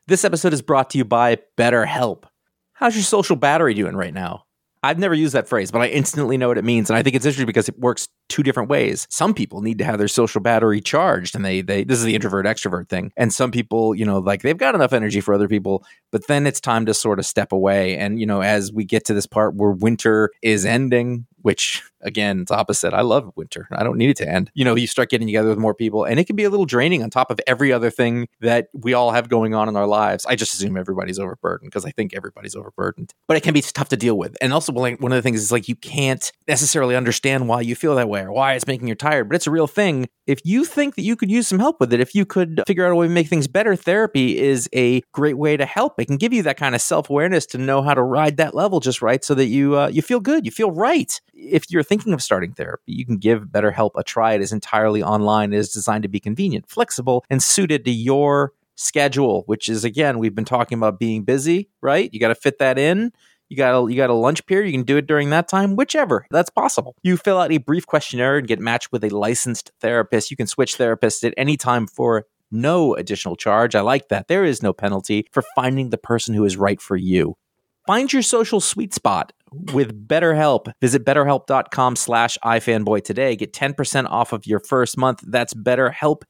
This episode is brought to you by BetterHelp. How's your social battery doing right now? I've never used that phrase, but I instantly know what it means. And I think it's interesting because it works two different ways. Some people need to have their social battery charged, and they this is the introvert extrovert thing. And some people, like they've got enough energy for other people, but then it's time to sort of step away. And, as we get to this part where winter is ending, which again, it's opposite. I love winter. I don't need it to end. You start getting together with more people, and it can be a little draining on top of every other thing that we all have going on in our lives. I just assume everybody's overburdened because I think everybody's overburdened, but it can be tough to deal with. And also, one of the things is like you can't necessarily understand why you feel that way or why it's making you tired, but it's a real thing. If you think that you could use some help with it, if you could figure out a way to make things better, therapy is a great way to help. It can give you that kind of self-awareness to know how to ride that level just right so that you feel good, you feel right. If you're thinking of starting therapy, you can give BetterHelp a try. It is entirely online. It is designed to be convenient, flexible, and suited to your schedule, which is, again, we've been talking about being busy, right? You got to fit that in. You got a lunch period. You can do it during that time, whichever. That's possible. You fill out a brief questionnaire and get matched with a licensed therapist. You can switch therapists at any time for no additional charge. I like that. There is no penalty for finding the person who is right for you. Find your social sweet spot with BetterHelp. Visit BetterHelp.com/iFanboy today. Get 10% off of your first month. That's BetterHelp,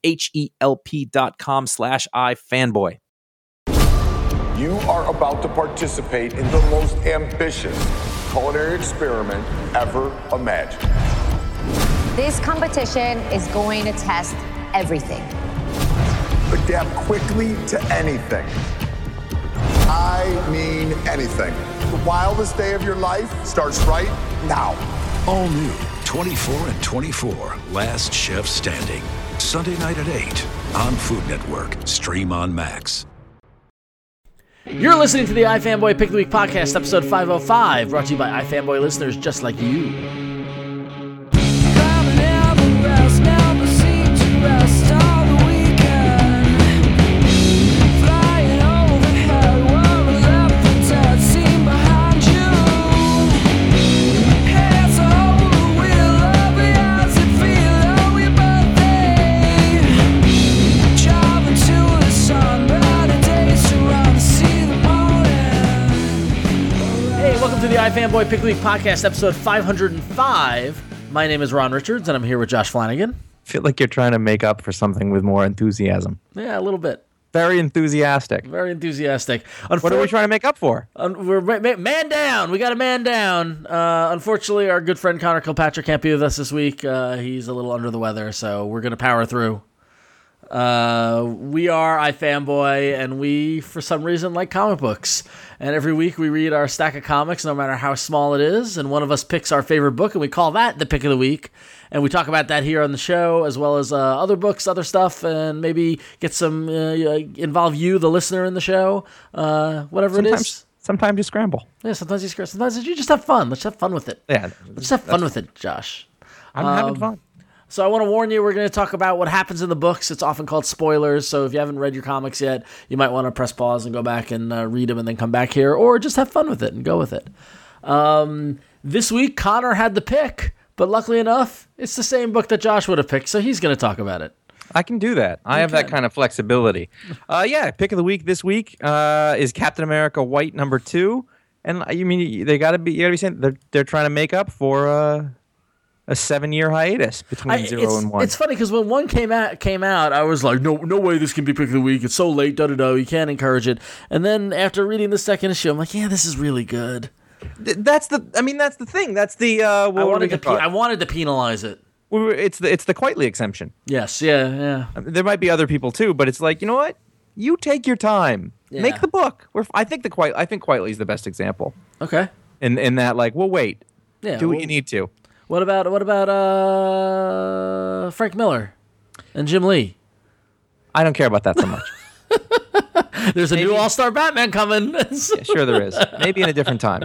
HELP.com/iFanboy. You are about to participate in the most ambitious culinary experiment ever imagined. This competition is going to test everything. Adapt quickly to anything. I mean anything. The wildest day of your life starts right now. All new 24 and 24, Last Chef Standing. Sunday night at 8 on Food Network. Stream on Max. You're listening to the iFanboy Pick of the Week podcast, episode 505, brought to you by iFanboy listeners just like you. To the iFanboy Pick of the Week podcast, episode 505. My name is Ron Richards, and I'm here with Josh Flanagan. I feel like you're trying to make up for something with more enthusiasm. Yeah, a little bit. Very enthusiastic. Very enthusiastic. What are we trying to make up for? We're man down. We got a man down. Unfortunately, our good friend Connor Kilpatrick can't be with us this week. He's a little under the weather, so we're going to power through. We are iFanboy, and we, for some reason, like comic books. And every week we read our stack of comics, no matter how small it is, and one of us picks our favorite book, and we call that the Pick of the Week. And we talk about that here on the show, as well as other books, other stuff, and maybe get some, involve you, the listener, in the show, whatever it is. Sometimes you scramble. Yeah, sometimes you scramble. Sometimes you just have fun. Let's have fun with it. Yeah. Let's have fun with it, Josh. I'm having fun. So I want to warn you, we're going to talk about what happens in the books. It's often called spoilers, so if you haven't read your comics yet, you might want to press pause and go back and read them and then come back here, or just have fun with it and go with it. This week, Connor had the pick, but luckily enough, it's the same book that Josh would have picked, so he's going to talk about it. I can do that. I have that kind of flexibility. Pick of the week this week is Captain America White #2, and you mean you got to be saying they're trying to make up for a 7-year hiatus between 0 and 1. It's funny because when 1 came out, I was like, no way this can be Pick of the Week. It's so late, you can't encourage it. And then after reading the second issue, I'm like, yeah, this is really good. That's the thing. That's the I wanted to penalize it. It's the Quitely exemption. Yes, yeah. There might be other people too, but it's like, you know what? You take your time. Yeah. Make the book. I think Quitely's the best example. Okay. In that, like, well, wait. Yeah. Do what you need to. What about Frank Miller and Jim Lee? I don't care about that so much. There's a new All-Star Batman coming. Yeah, sure there is. Maybe in a different time.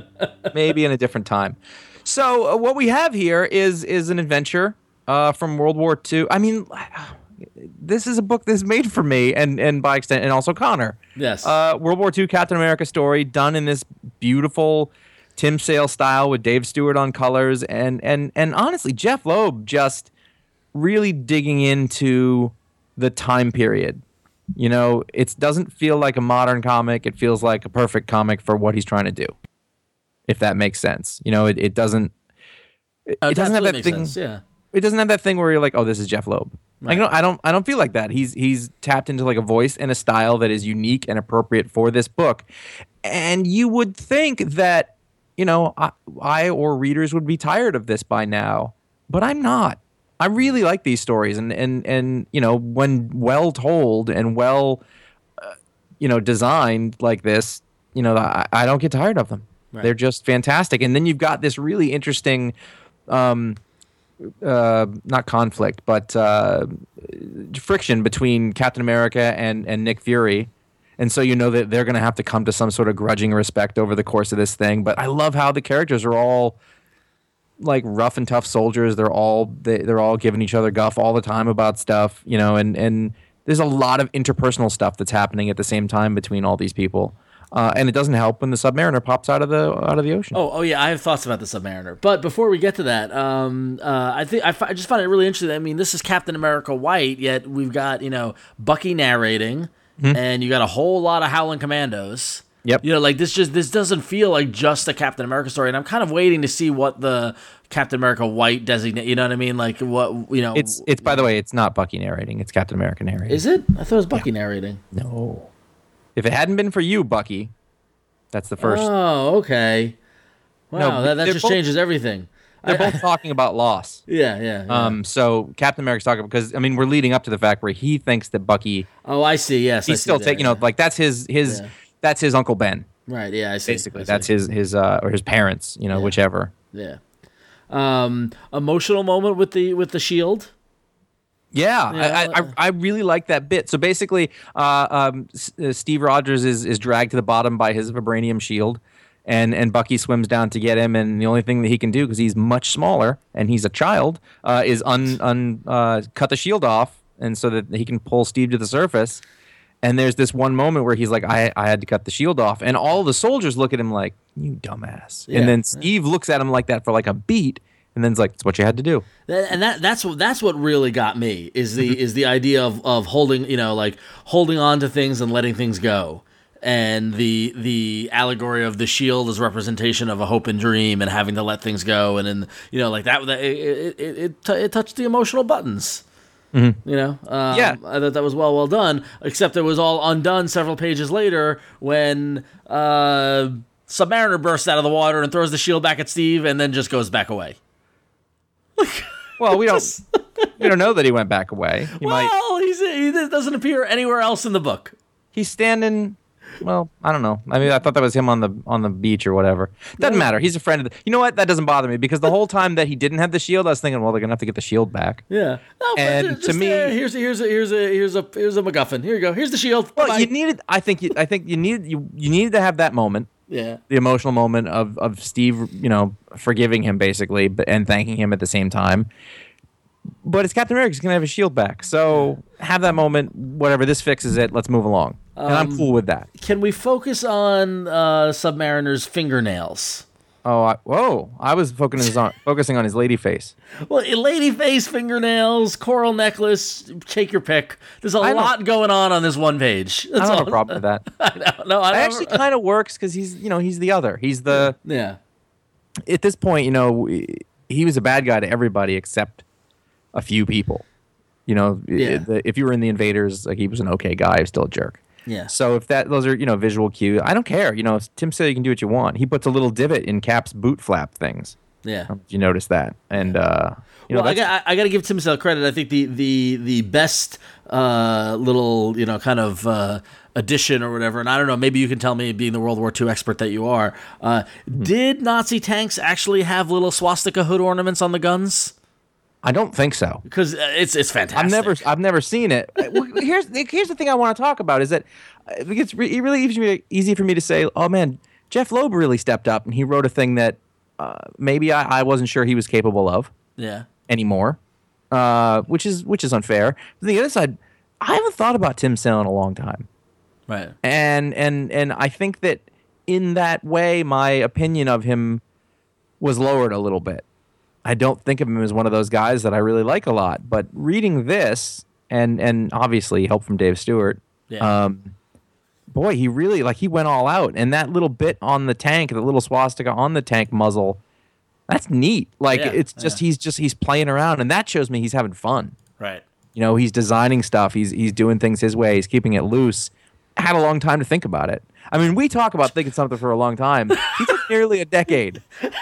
So what we have here is an adventure from World War II. I mean, this is a book that's made for me and by extent, and also Connor. Yes. World War II Captain America story done in this beautiful Tim Sale style with Dave Stewart on colors, and honestly, Jeff Loeb just really digging into the time period You know, it doesn't feel like a modern comic. It feels like a perfect comic for what he's trying to do. If that makes sense. You know, it doesn't. It doesn't have that thing. Sense, yeah. It doesn't have that thing where you're like, oh, this is Jeff Loeb. Right. I don't feel like that. He's tapped into like a voice and a style that is unique and appropriate for this book. And you would think that, you know, I or readers would be tired of this by now, but I'm not. I really like these stories, and you know, when well told and well, you know, designed like this, you know, I don't get tired of them. Right. They're just fantastic. And then you've got this really interesting, not conflict, but friction between Captain America and Nick Fury. And so you know that they're going to have to come to some sort of grudging respect over the course of this thing. But I love how the characters are all like rough and tough soldiers. They're all giving each other guff all the time about stuff, you know, and there's a lot of interpersonal stuff that's happening at the same time between all these people. And it doesn't help when the Submariner pops out of the ocean. Oh yeah, I have thoughts about the Submariner. But before we get to that, I just find it really interesting. I mean, this is Captain America White, yet we've got, you know, Bucky narrating, and you got a whole lot of Howling Commandos. Yep. You know, like this doesn't feel like just a Captain America story, and I'm kind of waiting to see what the Captain America White designate. You know what I mean? Like what, you know? It's by the way, it's not Bucky narrating. It's Captain America narrating. Is it? I thought it was Bucky narrating. No. If it hadn't been for you, Bucky, that's the first. Oh, okay. Wow, No, that just changes everything. They're both talking about loss. Yeah. So Captain America's talking because I mean we're leading up to the fact where he thinks that Bucky. Oh, I see. Yes, he's still taking. You know, like that's his. Yeah. That's his Uncle Ben. Right. Yeah. I see. Basically, that's his or his parents. You know, whichever. Yeah. Emotional moment with the shield. Yeah, I really like that bit. So basically, Steve Rogers is dragged to the bottom by his vibranium shield, and Bucky swims down to get him. And the only thing that he can do, because he's much smaller and he's a child, is cut the shield off, and so that he can pull Steve to the surface. And there's this one moment where he's like, I had to cut the shield off, and all the soldiers look at him like, you dumbass. Yeah, and then Steve looks at him like that for like a beat. And then it's like, it's what you had to do. And that's what really got me is the idea of holding, you know, like holding on to things and letting things go. And the allegory of the shield as representation of a hope and dream and having to let things go. And then, you know, like that it touched the emotional buttons. Mm-hmm. You know? I thought that was well done, except it was all undone several pages later when Submariner bursts out of the water and throws the shield back at Steve and then just goes back away. Well, we don't know that he went back away. He doesn't appear anywhere else in the book. He's standing. Well, I don't know. I mean, I thought that was him on the beach or whatever. Doesn't matter. He's a friend of the. You know what? That doesn't bother me because the whole time that he didn't have the shield, I was thinking, well, they're gonna have to get the shield back. Yeah. No, and to me, here's a MacGuffin. Here you go. Here's the shield. Well, Bye-bye. you needed. I think you needed to have that moment. Yeah. The emotional moment of Steve, you know, forgiving him basically, and thanking him at the same time. But it's Captain America. He's going to have his shield back. So have that moment. Whatever. This fixes it. Let's move along. And I'm cool with that. Can we focus on Submariner's fingernails? Oh, I was focusing on his lady face. Well, lady face, fingernails, coral necklace, take your pick. There's a lot going on this one page. I don't have a problem with that. I know. No, it actually kind of works because he's the other. He's the... Yeah. At this point, you know, he was a bad guy to everybody except a few people. You know, if you were in the Invaders, like he was an okay guy, he was still a jerk. Yeah. So if those are, you know, visual cues, I don't care. You know, Tim said you can do what you want. He puts a little divot in Cap's boot flap things. Yeah. You notice that, and you know. Well, I got to give Tim Sale credit. I think the best little, you know, kind of addition or whatever, and I don't know. Maybe you can tell me, being the World War II expert that you are. Did Nazi tanks actually have little swastika hood ornaments on the guns? I don't think so, because it's fantastic. I've never seen it. Here's the thing I want to talk about is that it's really easy for me to say, oh man, Jeff Loeb really stepped up and he wrote a thing that maybe I wasn't sure he was capable of. Yeah. Anymore, which is unfair. But on the other side, I haven't thought about Tim Sale in a long time. Right. And I think that in that way, my opinion of him was lowered a little bit. I don't think of him as one of those guys that I really like a lot. But reading this, and obviously help from Dave Stewart, Yeah. Boy, he really he went all out, and that little bit on the tank, the little swastika on the tank muzzle, that's neat. It's just he's playing around, and that shows me he's having fun. Right. He's designing stuff. He's doing things his way. He's keeping it loose. I had a long time to think about it. I mean, we talk about thinking something for a long time. He took nearly a decade.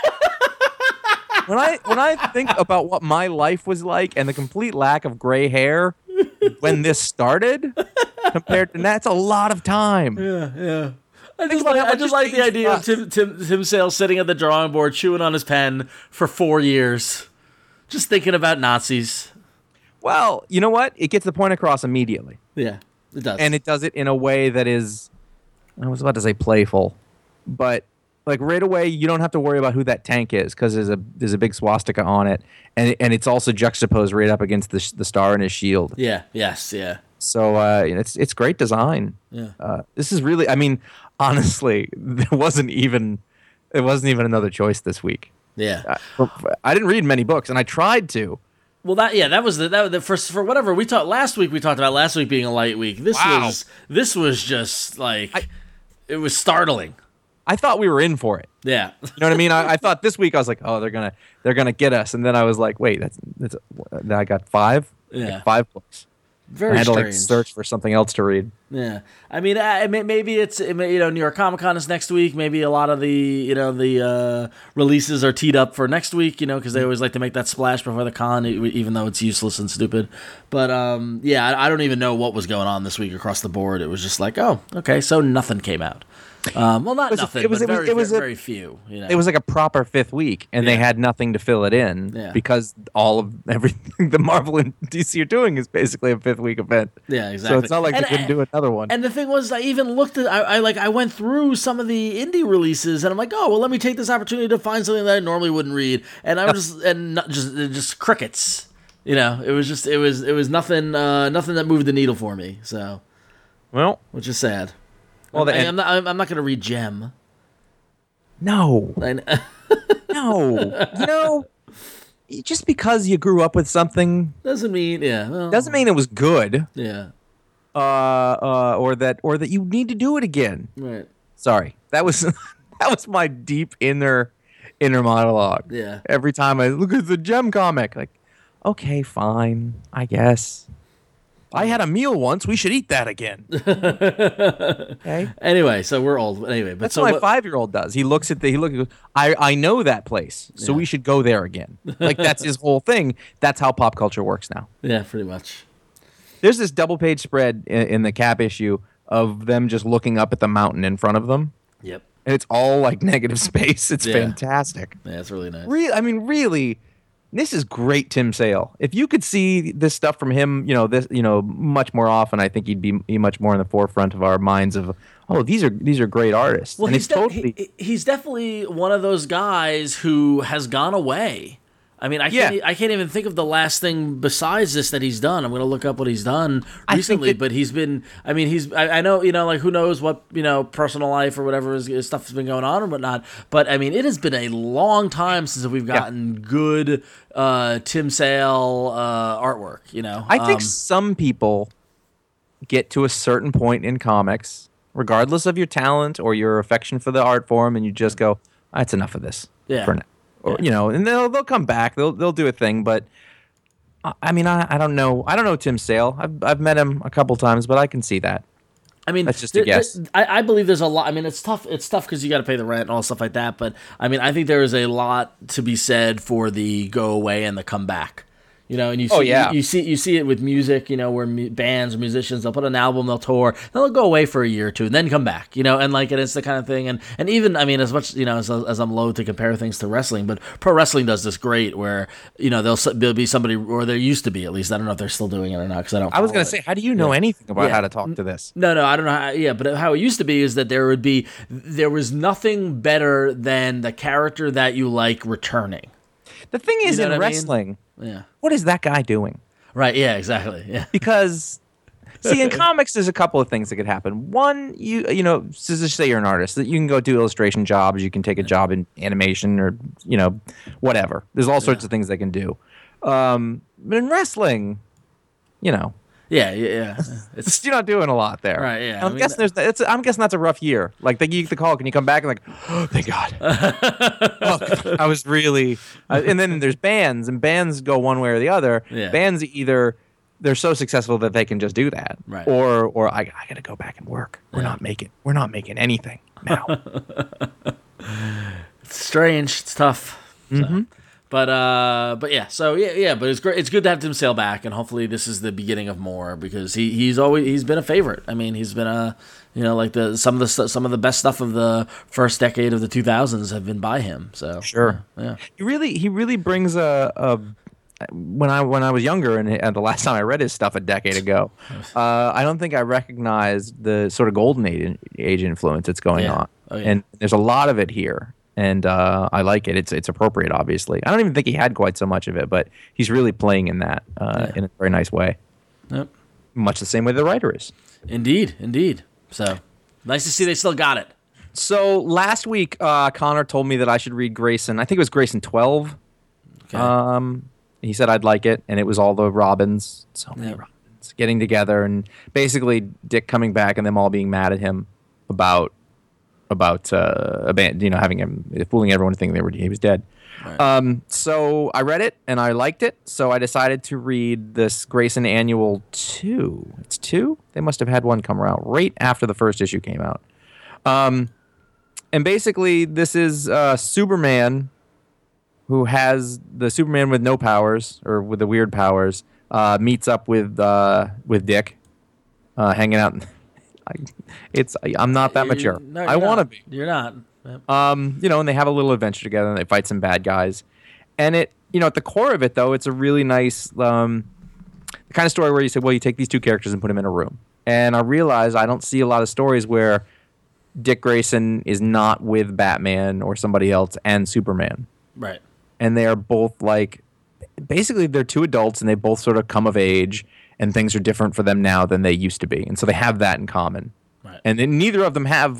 When I think about what my life was like and the complete lack of gray hair when this started compared to that's a lot of time. Yeah. I just like the idea of Tim Sale sitting at the drawing board chewing on his pen for 4 years, just thinking about Nazis. Well, you know what? It gets the point across immediately. Yeah, it does. And it does it in a way that is, I was about to say playful, but right away you don't have to worry about who that tank is because there's a big swastika on it, and it's also juxtaposed right up against the star in his shield. Yeah. Yes. Yeah. So it's great design. Yeah. This is really, I mean, honestly, there wasn't even another choice this week. Yeah. I didn't read many books, and I tried to. Well, that was the for whatever we talked last week. We talked about last week being a light week. This was just it was startling. I thought we were in for it. Yeah. You know what I mean? I thought this week I was like, oh, they're gonna get us, and then I was like, wait, that's I got 5. Yeah. 5 books. Very I had strange. to search for something else to read. Yeah, I mean, maybe it's New York Comic Con is next week. Maybe a lot of the releases are teed up for next week. Because they always like to make that splash before the con, even though it's useless and stupid. But I don't even know what was going on this week across the board. It was just like, oh, okay, so nothing came out. Well, not nothing, but very few. It was like a proper 5th week, and they had nothing to fill it in because all of everything the Marvel and DC are doing is basically a 5th week event. Yeah, exactly. So it's not like they couldn't do another one. And the thing was, I even looked at I went through some of the indie releases, and I'm like, oh well, let me take this opportunity to find something that I normally wouldn't read, and I was just crickets. It was nothing that moved the needle for me. So, well, which is sad. Well, I'm not going to read Gem. No. No. Just because you grew up with something doesn't mean it was good. Yeah. Or that you need to do it again. Right. Sorry. That was my deep inner monologue. Yeah. Every time I look at the Gem comic, like, okay, fine, I guess. I had a meal once. We should eat that again. Okay. Anyway, so we're old. Anyway, but that's what my 5-year-old does. He looks. I know that place, so we should go there again. That's his whole thing. That's how pop culture works now. Yeah, pretty much. There's this double-page spread in the Cap issue of them just looking up at the mountain in front of them. Yep. And it's all negative space. It's fantastic. Yeah, it's really nice. Really. This is great Tim Sale. If you could see this stuff from him, much more often, I think he'd be much more in the forefront of our minds of, oh, these are great artists. Well, and he's definitely one of those guys who has gone away. I mean, I can't even think of the last thing besides this that he's done. I'm going to look up what he's done recently, but he's been. I mean, I know, who knows what personal life or whatever his stuff has been going on and whatnot. But I mean, it has been a long time since we've gotten good Tim Sale artwork. I think some people get to a certain point in comics, regardless of your talent or your affection for the art form, and you just go, "That's enough of this for now." Or, and they'll come back. They'll do a thing, but I mean, I don't know. I don't know Tim Sale. I've met him a couple times, but I can see that. I mean, that's just a guess. I believe there's a lot. I mean, it's tough. It's tough because you got to pay the rent and all stuff like that. But I mean, I think there is a lot to be said for the go away and the come back. And you see it with music, where bands or musicians, they'll put an album, they'll tour, then they'll go away for a year or two and then come back, and it's the kind of thing. And even, I mean, as much, as I'm loath to compare things to wrestling, but pro wrestling does this great where, there'll be somebody, or there used to be at least, I don't know if they're still doing it or not, because I was going to say, how do you know anything about how to talk to this? No, I don't know but how it used to be is that there was nothing better than the character that you like returning. The thing is, in wrestling, what is that guy doing? Right, yeah, exactly. Yeah. Because, see, in comics, there's a couple of things that could happen. One, just say you're an artist, that you can go do illustration jobs, you can take a job in animation or, whatever. There's all sorts of things they can do. But in wrestling, Yeah. It's You're not doing a lot there. Right, yeah. I'm guessing I'm guessing that's a rough year. Like they give you the call, can you come back? And like, oh, thank God. Oh, I was really. And then there's bands, and bands go one way or the other. Yeah. Bands either they're so successful that they can just do that, right? Or I got to go back and work. We're not making anything now. It's strange. It's tough. Mm-hmm. So. But yeah, so yeah, but it's great. It's good to have him sail back, and hopefully this is the beginning of more because he's been a favorite. I mean, he's been like some of the best stuff of the first decade of the 2000s have been by him. So sure, yeah. He really brings a when I was younger and the last time I read his stuff a decade ago, I don't think I recognized the sort of golden age influence that's going on, and there's a lot of it here. And I like it. It's appropriate, obviously. I don't even think he had quite so much of it, but he's really playing in that in a very nice way. Yep. Much the same way the writer is. Indeed. So nice to see they still got it. So last week, Connor told me that I should read Grayson. I think it was Grayson 12. Okay. He said I'd like it, and it was all the Robins, so many Robins, getting together, and basically Dick coming back and them all being mad at him about a band, having him fooling everyone to think he was dead. Right. So I read it and I liked it. So I decided to read this Grayson Annual 2. It's 2. They must have had one come out right after the first issue came out. And basically, this is Superman, who has the Superman with no powers or with the weird powers, meets up with Dick, hanging out. I'm not that mature. No, I want to be. You're not. Yep. And they have a little adventure together and they fight some bad guys. And at the core of it though, it's a really nice the kind of story where you say, well, you take these two characters and put them in a room. And I realize I don't see a lot of stories where Dick Grayson is not with Batman or somebody else and Superman. Right. And they are both basically they're two adults and they both sort of come of age. And things are different for them now than they used to be. And so they have that in common. Right. And then neither of them have,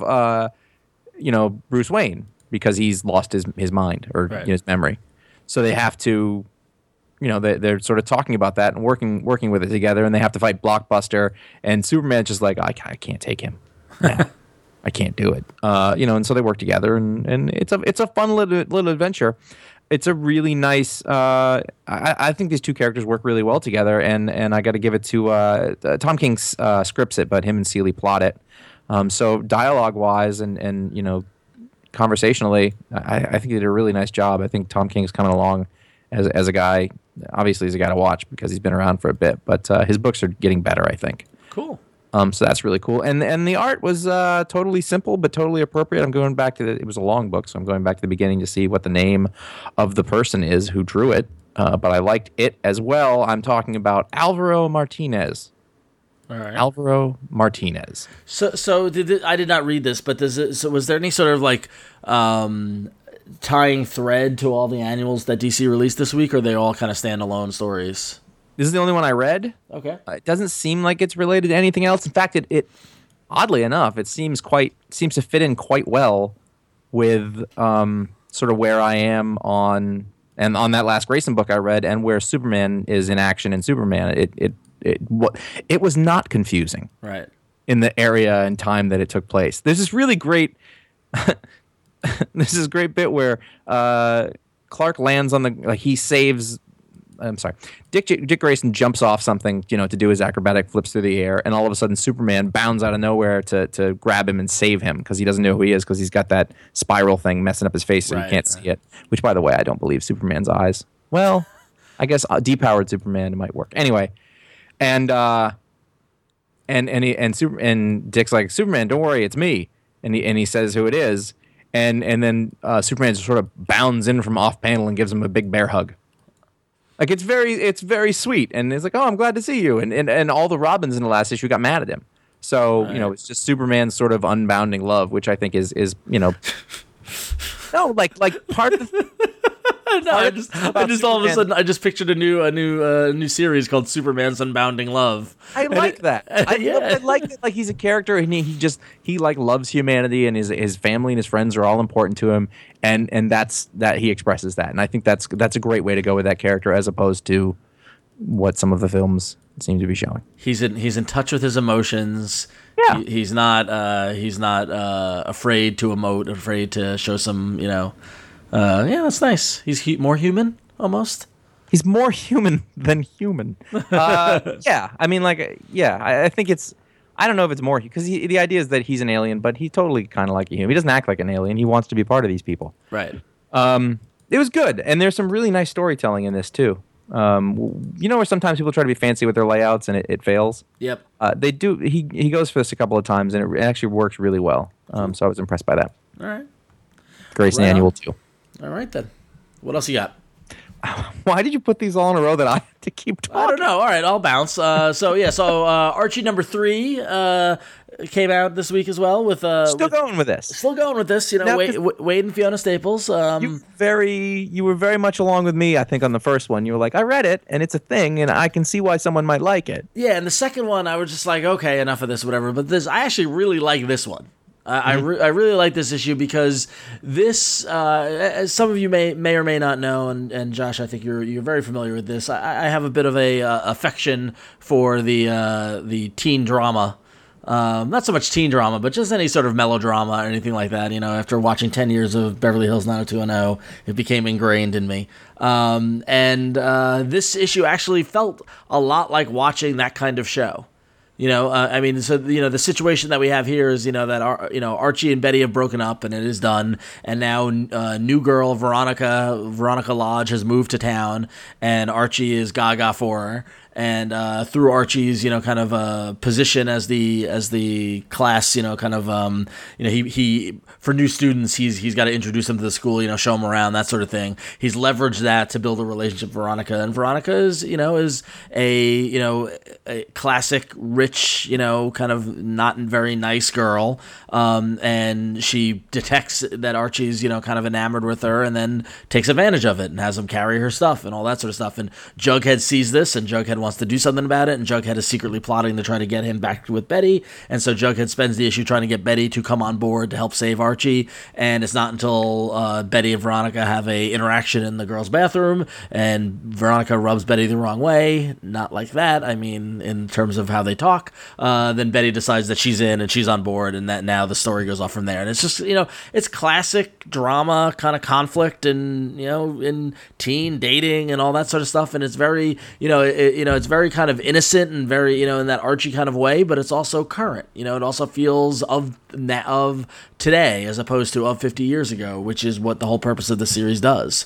Bruce Wayne because he's lost his mind or his memory. So they have to, they're sort of talking about that and working with it together. And they have to fight Blockbuster. And Superman's just like, I can't take him. I can't do it. And so they work together. And it's a fun little adventure. It's a really nice. I think these two characters work really well together, and I got to give it to Tom King scripts it, but him and Seeley plot it. So dialogue wise and conversationally, I think they did a really nice job. I think Tom King's coming along as a guy. Obviously, he's a guy to watch because he's been around for a bit, but his books are getting better. I think. Cool. So that's really cool. And the art was totally simple but totally appropriate. I'm going back to it was a long book, so I'm going back to the beginning to see what the name of the person is who drew it. But I liked it as well. I'm talking about Alvaro Martinez. All right. Alvaro Martinez. So I did not read this, but was there any sort of tying thread to all the annuals that DC released this week, or are they all kind of standalone stories? This is the only one I read. Okay. It doesn't seem like it's related to anything else. In fact, it oddly enough, it seems to fit in quite well with sort of where I am on that last Grayson book I read and where Superman is in action in Superman. It was not confusing. Right. In the area and time that it took place. There's this really great great bit where Clark lands on he saves. I'm sorry. Dick Grayson jumps off something, to do his acrobatic flips through the air, and all of a sudden Superman bounds out of nowhere to grab him and save him because he doesn't know who he is because he's got that spiral thing messing up his face so he can't see it. Which, by the way, I don't believe Superman's eyes. Well, I guess depowered Superman might work. Anyway, and Dick's like, Superman, don't worry, it's me, and he says who it is, and then Superman sort of bounds in from off panel and gives him a big bear hug. Like it's very sweet, and it's like, oh, I'm glad to see you, and all the Robins in the last issue got mad at him. So it's just Superman's sort of unbounding love, which I think is no, like part of. No, I just all of a sudden I just pictured a new series called Superman's Unbounding Love. I like that. I like it. Like he's a character and he loves humanity and his family and his friends are all important to him and that's that he expresses that and I think that's a great way to go with that character as opposed to what some of the films seems to be showing. He's in touch with his emotions. Yeah. He's not afraid to emote, afraid to show some, that's nice. He's more human almost. He's more human than human. Yeah, I mean, I think it's. I don't know if it's more because the idea is that he's an alien, but he's totally kind of like a human. He doesn't act like an alien. He wants to be part of these people. Right. It was good, and there's some really nice storytelling in this too. Where sometimes people try to be fancy with their layouts and it fails. Yep. They do. He goes for this a couple of times, and it actually works really well. So I was impressed by that. All right. Grayson Annual too. All right then. What else you got? Why did you put these all in a row that I have to keep talking? I don't know. All right, I'll bounce. Archie number 3 came out this week as well. Still going with this. Still going with this. Wade and Fiona Staples. You were very much along with me, I think, on the first one. You were like, I read it, and it's a thing, and I can see why someone might like it. Yeah, and the second one, I was just like, okay, enough of this, whatever. But I actually really like this one. I really like this issue because this, as some of you may or may not know, and Josh, I think you're very familiar with this. I have a bit of a affection for the teen drama, not so much teen drama, but just any sort of melodrama or anything like that. After watching 10 years of Beverly Hills 90210, it became ingrained in me. This issue actually felt a lot like watching that kind of show. The situation that we have here is, that Archie and Betty have broken up and it is done. And now new girl Veronica Lodge has moved to town and Archie is gaga for her. And through Archie's, kind of position as the class, he for new students, he's got to introduce them to the school, show them around, that sort of thing. He's leveraged that to build a relationship with Veronica, and Veronica is a classic rich, kind of not very nice girl, and she detects that Archie's, kind of enamored with her, and then takes advantage of it and has him carry her stuff and all that sort of stuff. And Jughead sees this, and Jughead wants to do something about it, and Jughead is secretly plotting to try to get him back with Betty, and so Jughead spends the issue trying to get Betty to come on board to help save Archie, and it's not until Betty and Veronica have a interaction in the girls' bathroom, and Veronica rubs Betty the wrong way, not like that, I mean, in terms of how they talk, then Betty decides that she's in and she's on board, and that now the story goes off from there, and it's just, it's classic drama kind of conflict, and, in teen dating and all that sort of stuff, and it's very, it's very kind of innocent and very, in that Archie kind of way, but it's also current. It also feels of today as opposed to of 50 years ago, which is what the whole purpose of the series does.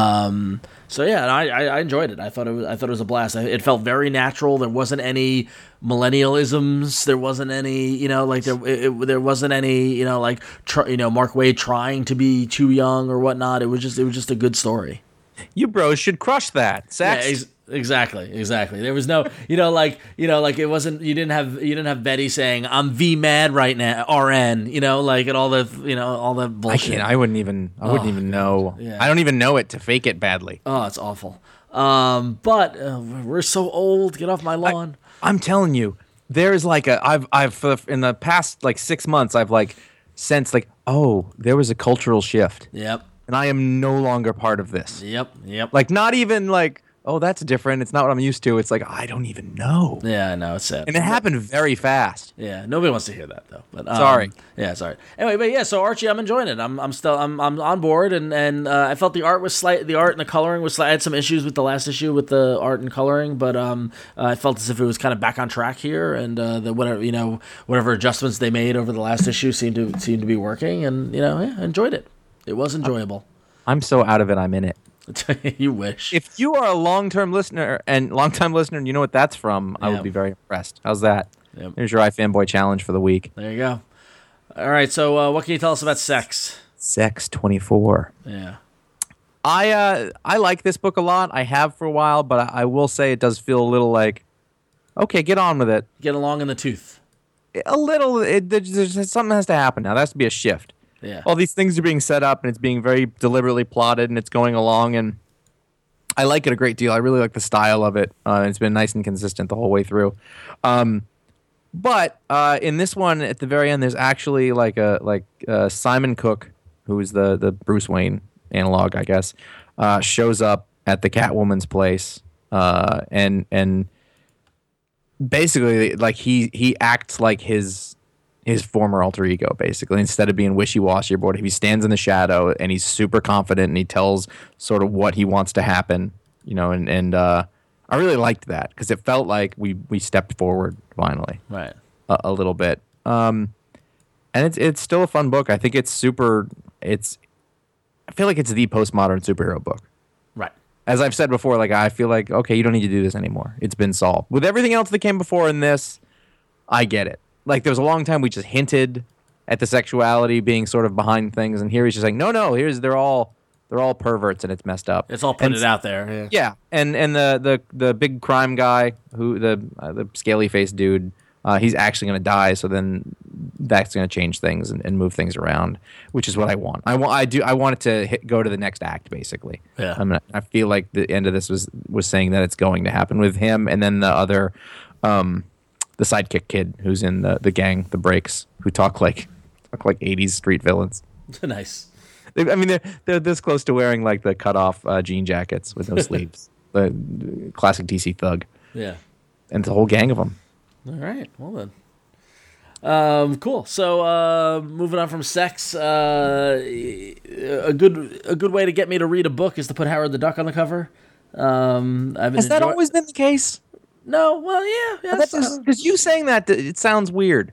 I enjoyed it. I thought it was a blast. It felt very natural. There wasn't any millennialisms. There wasn't any, there wasn't any, Mark Waid trying to be too young or whatnot. It was just a good story. You bros should crush that. Sex. Yeah, exactly. There was no, it wasn't. You didn't have Betty saying, "I'm V mad right now," RN. And all the bullshit. I wouldn't even know. Yeah. I don't even know it to fake it badly. Oh, it's awful. But we're so old. Get off my lawn. I'm telling you, there's I've in the past 6 months, I've sensed there was a cultural shift. Yep. And I am no longer part of this. Yep. Not even that's different. It's not what I'm used to. It's I don't even know. Yeah, I know. It's sad. And it happened very fast. Yeah, nobody wants to hear that though. But sorry. Yeah, sorry. Anyway, but yeah, so Archie, I'm enjoying it. I'm on board, and I felt the art and the coloring was I had some issues with the last issue with the art and coloring, but I felt as if it was kind of back on track here, and whatever adjustments they made over the last issue seemed to be working, and I enjoyed it. It was enjoyable. I'm so out of it. I'm in it. You wish. If you are a long-time listener and you know what that's from, I would be very impressed. How's that? Yep. Here's your iFanboy challenge for the week. There you go. All right, so what can you tell us about Sex? Sex 24. Yeah. I like this book a lot. I have for a while, but I will say it does feel a little okay, get on with it. Get along in the tooth. A little. There's something has to happen now. There has to be a shift. Yeah. All these things are being set up, and it's being very deliberately plotted, and it's going along, and I like it a great deal. I really like the style of it. It's been nice and consistent the whole way through. But in this one, at the very end, there's actually Simon Cook, who is the Bruce Wayne analog, I guess, shows up at the Catwoman's place, and basically like he acts like his former alter ego, basically, instead of being wishy-washy about it. He stands in the shadow and he's super confident and he tells sort of what he wants to happen, and I really liked that because it felt like we stepped forward finally, Right. a little bit. And it's still a fun book. I think I feel like it's the postmodern superhero book. Right. As I've said before, like I feel like, okay, you don't need to do this anymore. It's been solved. With everything else that came before in this, I get it. Like there was a long time we just hinted at the sexuality being sort of behind things, and here he's just like, no, they're all perverts and it's messed up. It's all put it out there. Yeah, and the big crime guy, who the scaly faced dude, he's actually going to die. So then that's going to change things and move things around, which is what I want. I want it to go to the next act, basically. Yeah. I feel like the end of this was saying that it's going to happen with him, and then the other, the sidekick kid who's in the gang, the Breaks, who talk like 80s street villains. Nice. They're this close to wearing like the cut off jean jackets with no sleeves, the classic DC thug. Yeah. And the whole gang of them. All right. Well then. Cool. So moving on from sex, a good way to get me to read a book is to put Howard the Duck on the cover. Has that always been the case? No. Well, yeah. Because you saying that, it sounds weird.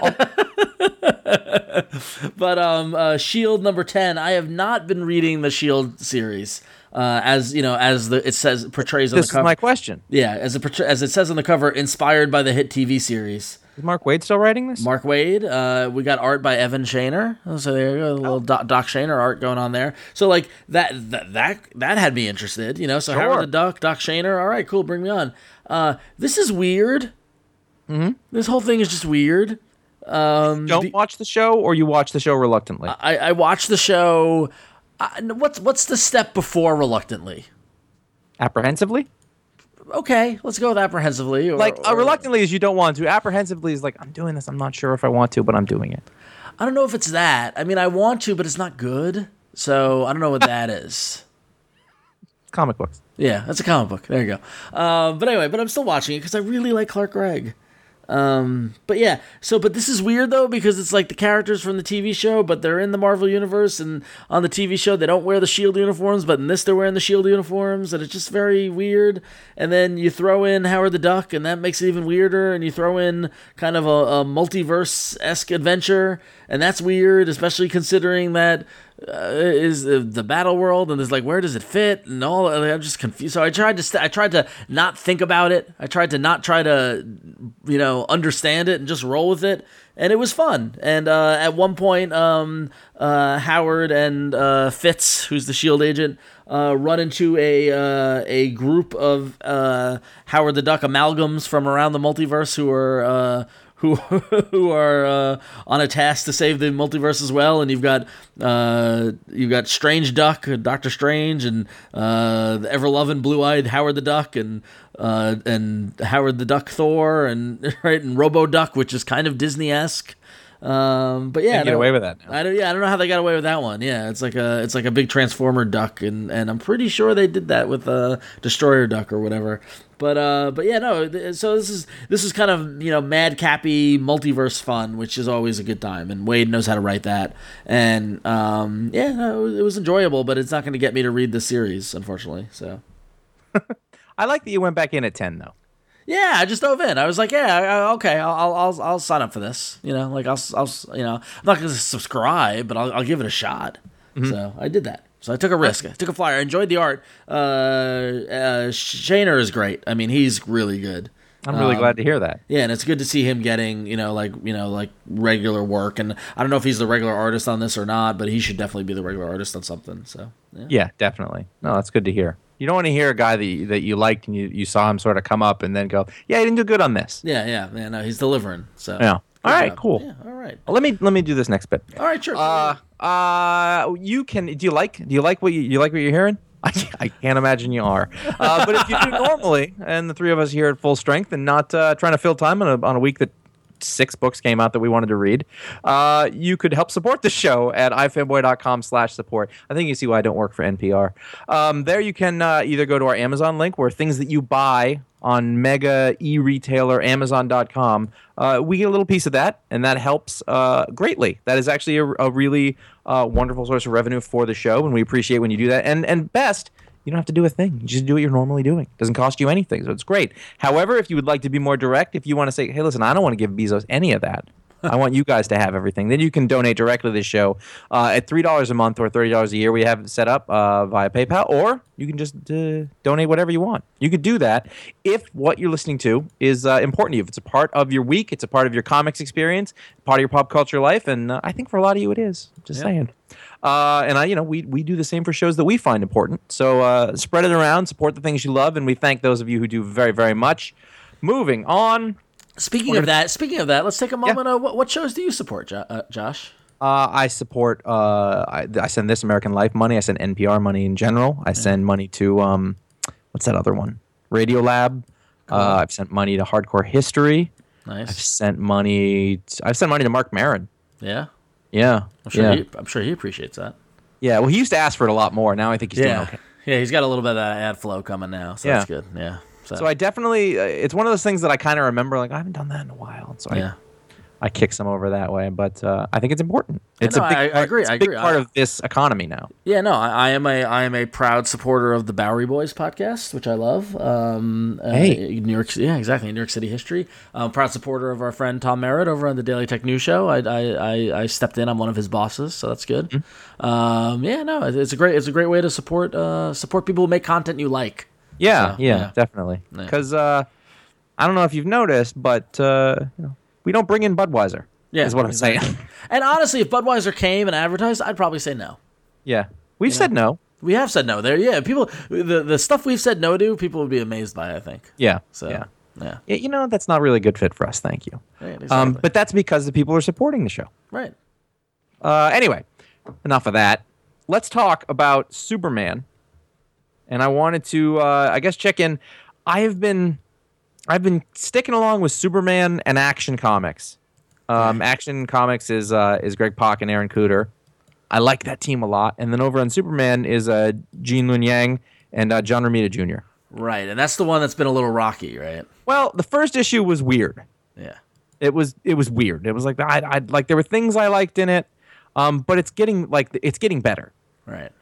But Shield number 10. I have not been reading the Shield series. As it says, portrays on the cover. This is my question. Yeah, as it says on the cover, inspired by the hit TV series. Is Mark Waid still writing this? Mark Waid. We got art by Evan Shaner. So there you go, a little Doc Shaner art going on there. So like that had me interested. So sure. Howard the Duck, Doc Shaner. All right, cool. Bring me on. This is weird. Mm-hmm. This whole thing is just weird. Don't watch the show, or you watch the show reluctantly? I watch the show. What's the step before reluctantly? Apprehensively? Okay, let's go with apprehensively. Reluctantly is you don't want to. Apprehensively is like, I'm doing this. I'm not sure if I want to, but I'm doing it. I don't know if it's that. I mean, I want to, but it's not good. So I don't know what that is. Comic books. Yeah, that's a comic book. There you go. But anyway, I'm still watching it because I really like Clark Gregg. But yeah, but this is weird though, because it's like the characters from the TV show, but they're in the Marvel universe, and on the TV show they don't wear the SHIELD uniforms, but in this they're wearing the SHIELD uniforms, and it's just very weird. And then you throw in Howard the Duck, and that makes it even weirder, and you throw in kind of a multiverse-esque adventure, and that's weird, especially considering that is the battle world, and there's like, where does it fit, and all. I'm just confused. So I tried to not think about it. I tried to not try to understand it and just roll with it, and it was fun. And at one point, Howard and Fitz, who's the SHIELD agent, run into a group of Howard the Duck amalgams from around the multiverse who are on a task to save the multiverse as well. And you've got Strange Duck, Doctor Strange, and the ever-loving blue-eyed Howard the Duck, and Howard the Duck Thor, and Robo Duck, which is kind of Disney-esque. But yeah, get away with that now. I don't know how they got away with that one. Yeah, it's like a big Transformer duck, and I'm pretty sure they did that with Destroyer Duck or whatever. But yeah, no. So this is kind of madcappy multiverse fun, which is always a good time, and Waid knows how to write that. And it was enjoyable, but it's not going to get me to read the series, unfortunately. So I like that you went back in at 10 though. Yeah, I just dove in. I was like, yeah, okay, I'll sign up for this. I'm not going to subscribe, but I'll give it a shot. Mm-hmm. So I did that. So I took a risk. I took a flyer. I enjoyed the art. Shaner is great. I mean, he's really good. I'm really glad to hear that. Yeah, and it's good to see him getting, like regular work. And I don't know if he's the regular artist on this or not, but he should definitely be the regular artist on something. So yeah, definitely. No, that's good to hear. You don't want to hear a guy that you liked and you saw him sort of come up and then go, yeah, he didn't do good on this. Yeah, no, he's delivering. So yeah. All right, cool. Yeah, all right. Well, let me do this next bit. All right, sure. You can. Do you like what you like what you're hearing? I can't imagine you are. But if you do normally, and the three of us here at full strength, and not trying to fill time on a week that 6 books came out that we wanted to read. You could help support the show at ifanboy.com/support. I think you see why I don't work for NPR. There you can either go to our Amazon link, where things that you buy on mega e-retailer Amazon.com, we get a little piece of that, and that helps greatly. That is actually a really wonderful source of revenue for the show, and we appreciate when you do that. And best, you don't have to do a thing. You just do what you're normally doing. It doesn't cost you anything, so it's great. However, if you would like to be more direct, if you want to say, hey, listen, I don't want to give Bezos any of that. I want you guys to have everything. Then you can donate directly to the show at $3 a month or $30 a year. We have it set up via PayPal, or you can just donate whatever you want. You could do that if what you're listening to is important to you. If it's a part of your week, it's a part of your comics experience, part of your pop culture life, and I think for a lot of you it is. Just saying. And we do the same for shows that we find important. So spread it around, support the things you love, and we thank those of you who do very, very much. Moving on. Speaking of that, let's take a moment. Yeah. What shows do you support, Josh? I support. I send This American Life money. I send NPR money in general. I send money to what's that other one? Radiolab. Cool. I've sent money to Hardcore History. Nice. I've sent money to Mark Maron. Yeah. Yeah. I'm sure he appreciates that. Yeah. Well, he used to ask for it a lot more. Now I think he's doing okay. Yeah, he's got a little bit of that ad flow coming now, so that's good. Yeah. So I definitely, it's one of those things that I kind of remember, like, I haven't done that in a while. So I kick some over that way, but I think it's important. It's I agree. It's a big part of this economy now. Yeah, no, I am a proud supporter of the Bowery Boys podcast, which I love. New York, exactly, New York City history. Proud supporter of our friend Tom Merritt over on the Daily Tech News Show. I stepped in. I'm one of his bosses, so that's good. Mm-hmm. It's a great way to support people who make content you like. Yeah, definitely. Because I don't know if you've noticed, but we don't bring in Budweiser. Yeah, is what I'm saying. And honestly, if Budweiser came and advertised, I'd probably say no. Yeah, we've said no. We have said no. There, yeah. People, the stuff we've said no to, people would be amazed by. I think. Yeah. So yeah. That's not really a good fit for us. Thank you. Right, exactly. But that's because the people are supporting the show. Right. Anyway, enough of that. Let's talk about Superman. And I wanted to, check in. I've been sticking along with Superman and Action Comics. Action Comics is Greg Pak and Aaron Kuder. I like that team a lot. And then over on Superman is Gene Luen Yang and John Romita Jr. Right, and that's the one that's been a little rocky, right? Well, the first issue was weird. Yeah, it was weird. It was like I like there were things I liked in it, but it's getting better. Right.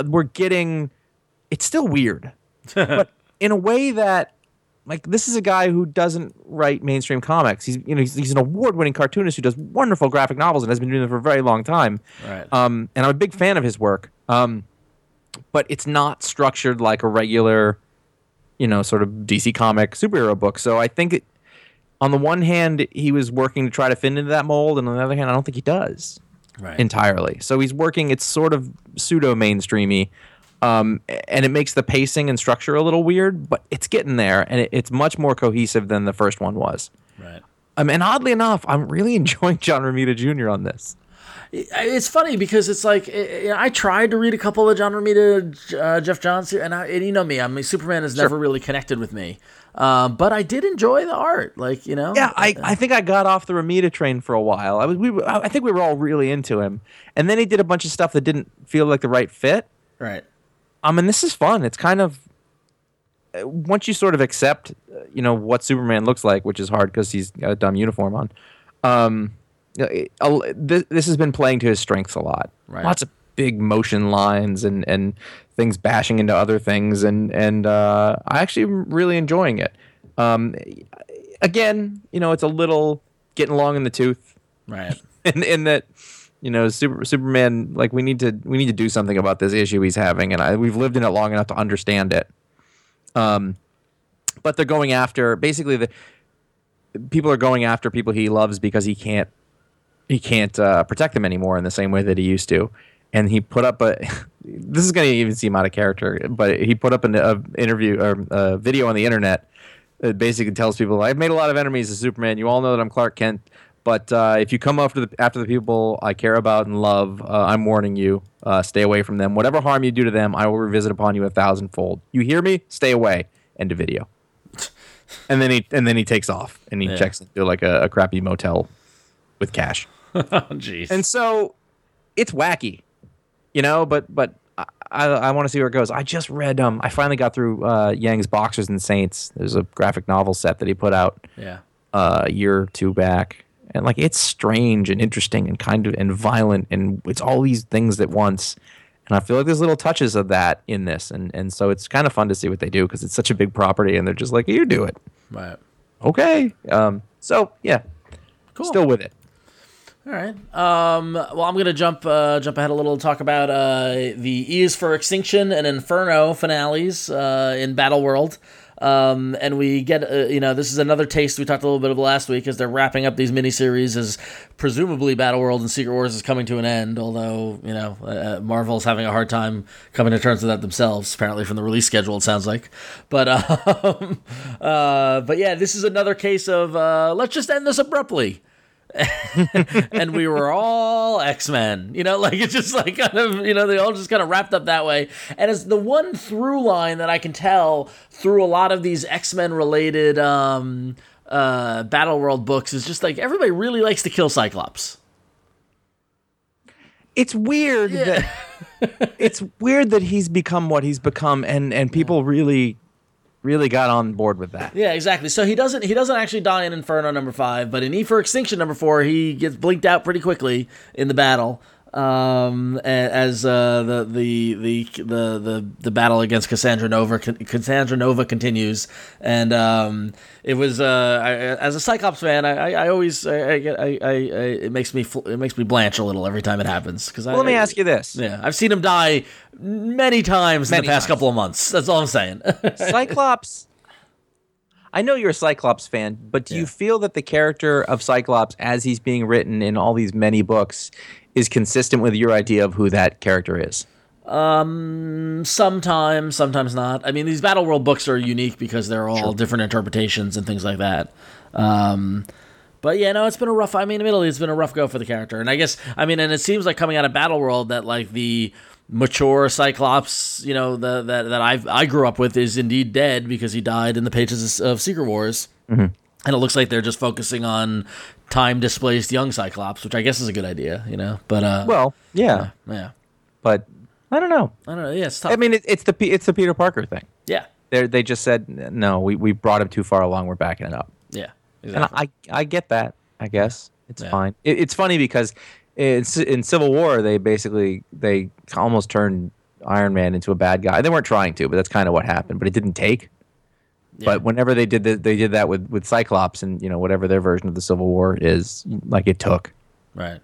It's still weird, but in a way that, like, this is a guy who doesn't write mainstream comics. He's an award-winning cartoonist who does wonderful graphic novels and has been doing them for a very long time. Right. And I'm a big fan of his work. But it's not structured like a regular, sort of DC comic superhero book. So I think on the one hand, he was working to try to fit into that mold, and on the other hand, I don't think he does entirely. So he's working. It's sort of pseudo mainstreamy. And it makes the pacing and structure a little weird, but it's getting there, and it's much more cohesive than the first one was. Right. And oddly enough, I'm really enjoying John Romita Jr. on this. It's funny because it's like I tried to read a couple of John Romita, Jeff Johns, and you know me, Superman has never really connected with me, but I did enjoy the art, Yeah, I think I got off the Romita train for a while. I think we were all really into him, and then he did a bunch of stuff that didn't feel like the right fit. Right. This is fun. It's kind of, once you sort of accept, what Superman looks like, which is hard because he's got a dumb uniform on. This has been playing to his strengths a lot. Right. Lots of big motion lines and things bashing into other things, and I actually am really enjoying it. Again, it's a little getting long in the tooth. Right. in that. Superman, like, we need to do something about this issue he's having, and we've lived in it long enough to understand it. But they're going after, basically, people are going after people he loves because he can't protect them anymore in the same way that he used to. And he put up this is going to even seem out of character, but he put up an interview or a video on the internet that basically tells people, I've made a lot of enemies as Superman. You all know that I'm Clark Kent. But if you come after the people I care about and love, I'm warning you, stay away from them. Whatever harm you do to them, I will revisit upon you 1,000-fold. You hear me? Stay away. End of video. and then he takes off and he checks into like a crappy motel with cash. Oh, jeez. And so it's wacky, but I want to see where it goes. I just read I finally got through Yang's Boxers and Saints. There's a graphic novel set that he put out a year or two back, and like it's strange and interesting and kind of and violent, and it's all these things at once. And I feel like there's little touches of that in this, and so it's kind of fun to see what they do because it's such a big property, and they're just like, you do it, Right. okay. So yeah, Cool. still with it. All right. Well, I'm gonna jump ahead a little to talk about the E is for Extinction and Inferno finales in Battle World. And we get this is another taste we talked a little bit of last week as they're wrapping up these miniseries as presumably Battle World and Secret Wars is coming to an end. Although Marvel's having a hard time coming to terms with that themselves. Apparently from the release schedule, it sounds like. But yeah, this is another case of let's just end this abruptly. And we were all X-Men, it's just like kind of, they all just kind of wrapped up that way. And it's the one through line that I can tell through a lot of these X-Men related Battle World books is just like everybody really likes to kill Cyclops. It's weird that he's become what he's become, and people really got on board with that. Yeah, exactly. So he doesn't actually die in Inferno number 5, but in E for Extinction number 4, he gets blinked out pretty quickly in the battle. As the battle against Cassandra Nova continues, and it was as a Cyclops fan, I always it makes me blanch a little every time it happens because let me ask you this. Yeah, I've seen him die many times in the past couple of months. That's all I'm saying. Cyclops. I know you're a Cyclops fan, but do you feel that the character of Cyclops, as he's being written in all these many books, is consistent with your idea of who that character is? Sometimes not. I mean, these Battle World books are unique because they're all different interpretations and things like that. But yeah, no, it's been a rough. I mean, admittedly, it's been a rough go for the character, and I guess and it seems like coming out of Battle World that like the mature Cyclops, that I grew up with is indeed dead because he died in the pages of Secret Wars. Mm-hmm. And it looks like they're just focusing on time-displaced young Cyclops, which I guess is a good idea, But yeah. But I don't know. Yeah, it's tough. I mean, it's the Peter Parker thing. Yeah. They just said no. We brought him too far along. We're backing it up. Yeah. Exactly. And I get that. I guess it's fine. It's funny because in Civil War they almost turned Iron Man into a bad guy. They weren't trying to, but that's kind of what happened. But it didn't take. Yeah. But whenever they did that with Cyclops and whatever their version of the Civil War is, like it took. Right.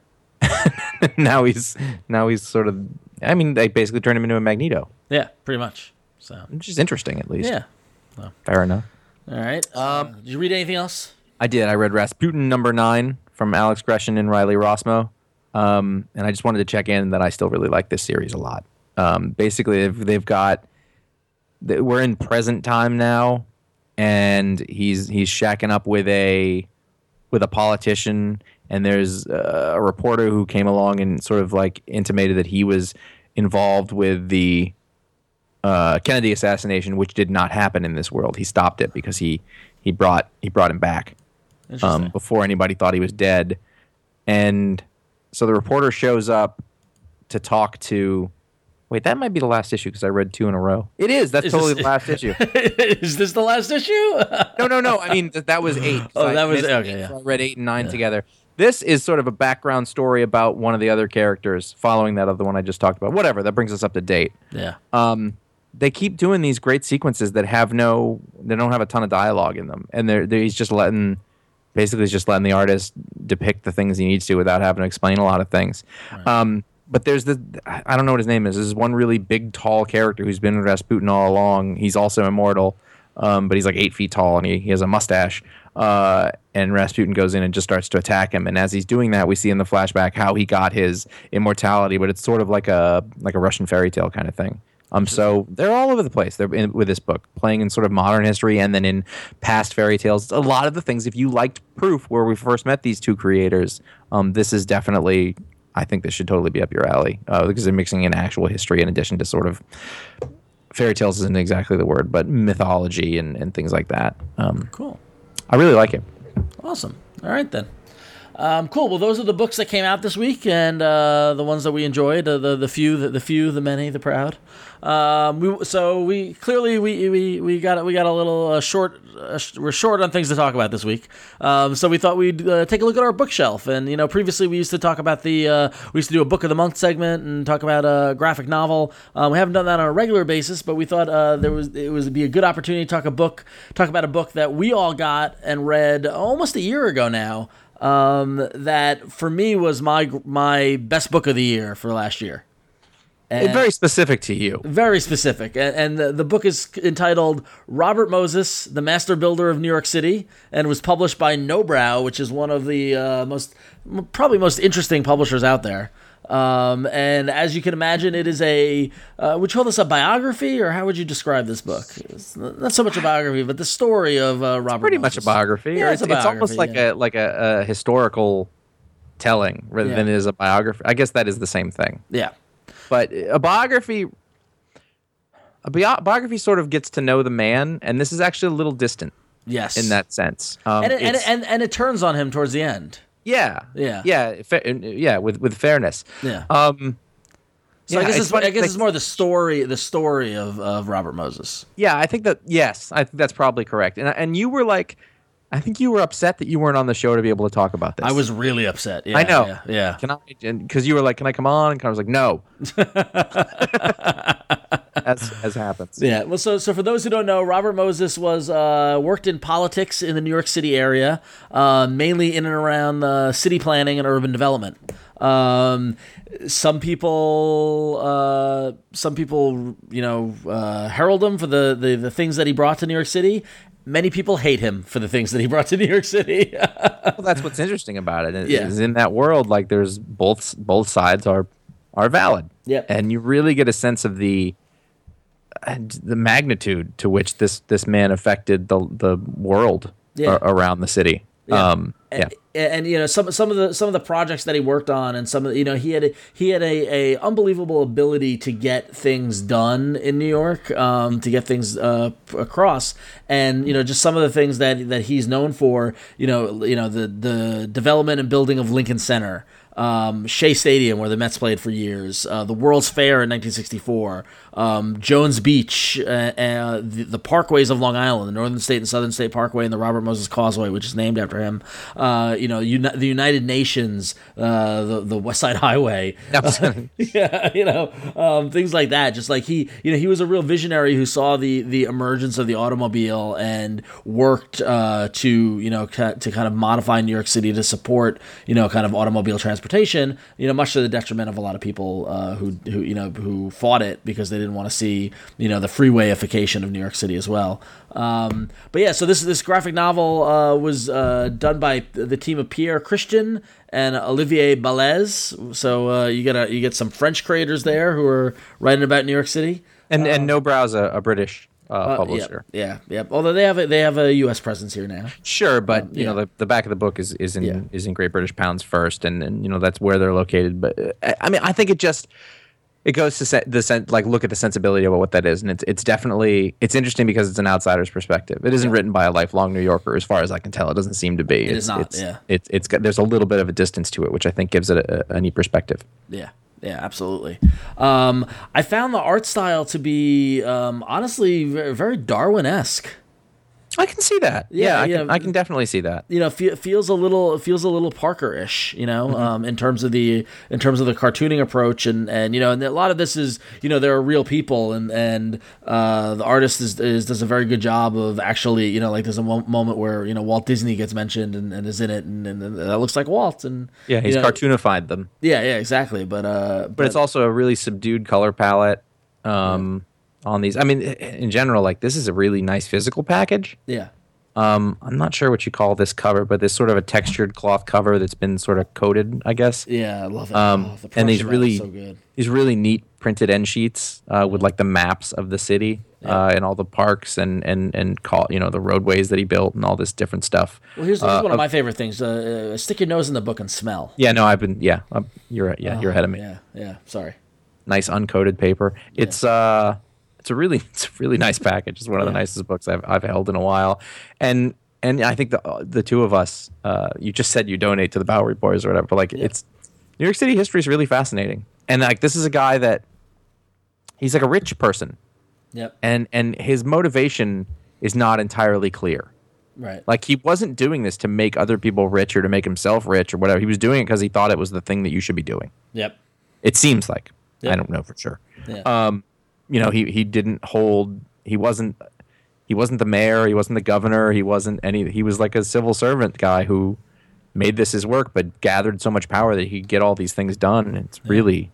now he's sort of. I mean, they basically turned him into a Magneto. Yeah, pretty much. So, which is interesting, at least. Yeah. Well, fair enough. All right. Did you read anything else? I did. I read Rasputin number 9 from Alex Gresham and Riley Rossmo, and I just wanted to check in that I still really like this series a lot. Basically, they've got. We're in present time now. And he's shacking up with a politician, and there's a reporter who came along and sort of like intimated that he was involved with the Kennedy assassination, which did not happen in this world. He stopped it because he brought him back before anybody thought he was dead. And so the reporter shows up to talk to. Wait, that might be the last issue because I read 2 in a row. It is. That's totally the last issue. Is this the last issue? No. I mean, that was 8. Oh, that was okay. Yeah. So I read 8 and 9 together. This is sort of a background story about one of the other characters following that other one I just talked about. Whatever. That brings us up to date. Yeah. They keep doing these great sequences that they don't have a ton of dialogue in them, and he's just letting the artist depict the things he needs to without having to explain a lot of things. Right. But there's I don't know what his name is. There's one really big, tall character who's been with Rasputin all along. He's also immortal, but he's like 8 feet tall and he has a mustache. And Rasputin goes in and just starts to attack him. And as he's doing that, we see in the flashback how he got his immortality. But it's sort of like a Russian fairy tale kind of thing. So they're all over the place. They're with this book, playing in sort of modern history and then in past fairy tales. A lot of the things. If you liked Proof, where we first met these two creators, this is definitely. I think this should totally be up your alley because they're mixing in actual history in addition to sort of fairy tales isn't exactly the word, but mythology and things like that. Cool. I really like it. Awesome. All right, then. Cool. Well, those are the books that came out this week, and the ones that we enjoyed. The few, the many, the proud. We got a little short. We're short on things to talk about this week. So we thought we'd take a look at our bookshelf. And previously we used to talk about we used to do a book of the month segment and talk about a graphic novel. We haven't done that on a regular basis, but we thought it would be a good opportunity to talk about a book that we all got and read almost a year ago now. That for me was my best book of the year for last year. It's very specific to you. Very specific. And the book is entitled Robert Moses, The Master Builder of New York City, and was published by Nobrow, which is one of the probably most interesting publishers out there. And as you can imagine, it is would you call this a biography, or how would you describe this book? It's not so much a biography, but the story of Robert Pretty Moses. much a biography. Yeah, it's almost like a historical telling rather than it is a biography. I guess that is the same thing. Yeah. But a biography sort of gets to know the man, and this is actually a little distant. Yes. In that sense. And it turns on him towards the end. Yeah. With fairness. Yeah. So I guess it's more the story of Robert Moses. Yeah, I think that's probably correct. And you were like, I think you were upset that you weren't on the show to be able to talk about this. I was really upset. Yeah, I know. Yeah. Can I? Because you were like, "Can I come on?" And I was like, "No." as happens. Yeah. Well, so for those who don't know, Robert Moses was worked in politics in the New York City area, mainly in and around city planning and urban development. Some people, herald him for the things that he brought to New York City. Many people hate him for the things that he brought to New York City. Well, that's what's interesting about it. Is in that world, like there's both sides are valid. Yeah. And you really get a sense of the magnitude to which this man affected the world around the city. Yeah. And some of the projects that he worked on, and some of he had a unbelievable ability to get things done in New York, to get things across, and just some of the things that he's known for, the development and building of Lincoln Center, Shea Stadium, where the Mets played for years, the World's Fair in 1964, Jones Beach, the parkways of Long Island, the Northern State and Southern State Parkway, and the Robert Moses Causeway, which is named after him. The United Nations, the West Side Highway, things like that. Just like he was a real visionary who saw the emergence of the automobile and worked to kind of modify New York City to support kind of automobile transportation. Much to the detriment of a lot of people who fought it because they didn't want to see the freewayification of New York City as well. So this graphic novel was done by the team of Pierre Christian and Olivier Balez. So you get some French creators there who are writing about New York City. And Nobrow's a British publisher. Yeah. Although they have a U.S. presence here now. Sure, but the back of the book is in Great British pounds first, and that's where they're located. But I think it goes to look at the sensibility of what that is, and it's definitely interesting because it's an outsider's perspective. It isn't written by a lifelong New Yorker, as far as I can tell. It doesn't seem to be. It's not. It's got, there's a little bit of a distance to it, which I think gives it a neat perspective. Yeah. Yeah, absolutely. I found the art style to be honestly very, very Darwin-esque. I can see that. I can definitely see that. Feels a little Parker-ish, in terms of the cartooning approach, and a lot of this is, there are real people, and the artist does a very good job of actually, there's a moment where Walt Disney gets mentioned and is in it, and that looks like Walt, and he's cartoonified them. Yeah, exactly. But it's also a really subdued color palette. On these, in general, this is a really nice physical package. Yeah. I'm not sure what you call this cover, but there's sort of a textured cloth cover that's been sort of coated, I guess. Yeah, I love it. And these so really neat printed end sheets with the maps of the city and all the parks and the roadways that he built and all this different stuff. Well, here's one of my favorite things: stick your nose in the book and smell. Yeah, no, you're ahead of me. Yeah. Sorry. Nice uncoated paper. Yeah. It's it's a really nice package. It's one of the nicest books I've held in a while, and I think the two of us, you just said you donate to the Bowery Boys or whatever, but like it's New York City history is really fascinating, and like this is a guy that he's like a rich person, and his motivation is not entirely clear. Right. Like he wasn't doing this to make other people rich or to make himself rich or whatever. He was doing it because he thought it was the thing that you should be doing. Yep. It seems like. I don't know for sure. Yeah. He didn't hold. He wasn't the mayor. He wasn't the governor. He wasn't any. He was like a civil servant guy who made this his work, but gathered so much power that he could get all these things done. And it's really,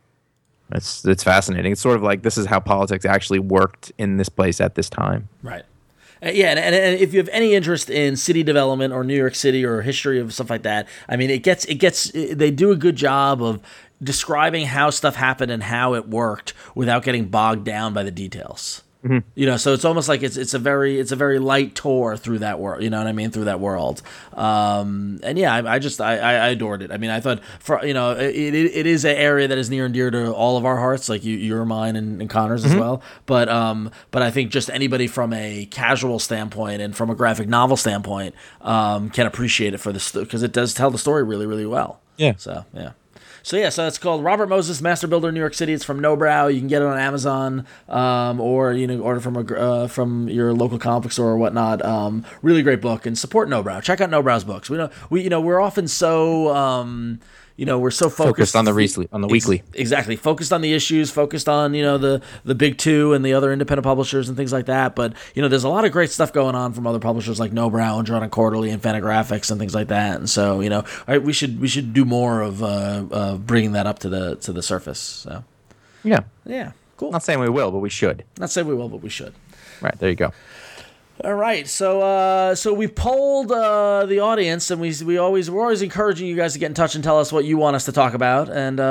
it's fascinating. It's sort of like this is how politics actually worked in this place at this time. Right. Yeah, and if you have any interest in city development or New York City or history of stuff like that, I mean, they do a good job of describing how stuff happened and how it worked without getting bogged down by the details. Mm-hmm. So it's almost like it's a very light tour through that world. You know what I mean? Through that world. And yeah, I adored it. I mean, I thought it is an area that is near and dear to all of our hearts, like your, mine, and Connor's as well. But I think just anybody from a casual standpoint and from a graphic novel standpoint can appreciate it for this because it does tell the story really, really well. Yeah. So it's called Robert Moses, Master Builder, New York City. It's from Nobrow. You can get it on Amazon, or order from your local comic book store or whatnot. Really great book, and support Nobrow. Check out Nobrow's books. We're often so we're so focused on the weekly. Exactly. Focused on the issues, focused on, the big two and the other independent publishers and things like that. But, there's a lot of great stuff going on from other publishers like Nobrow and Drawn and Quarterly and Fantagraphics and things like that. And so, we should do more of bringing that up to the surface. So, yeah. Yeah. Cool. Not saying we will, but we should. Not saying we will, but we should. Right. There you go. All right, so we polled the audience, and we're always encouraging you guys to get in touch and tell us what you want us to talk about. And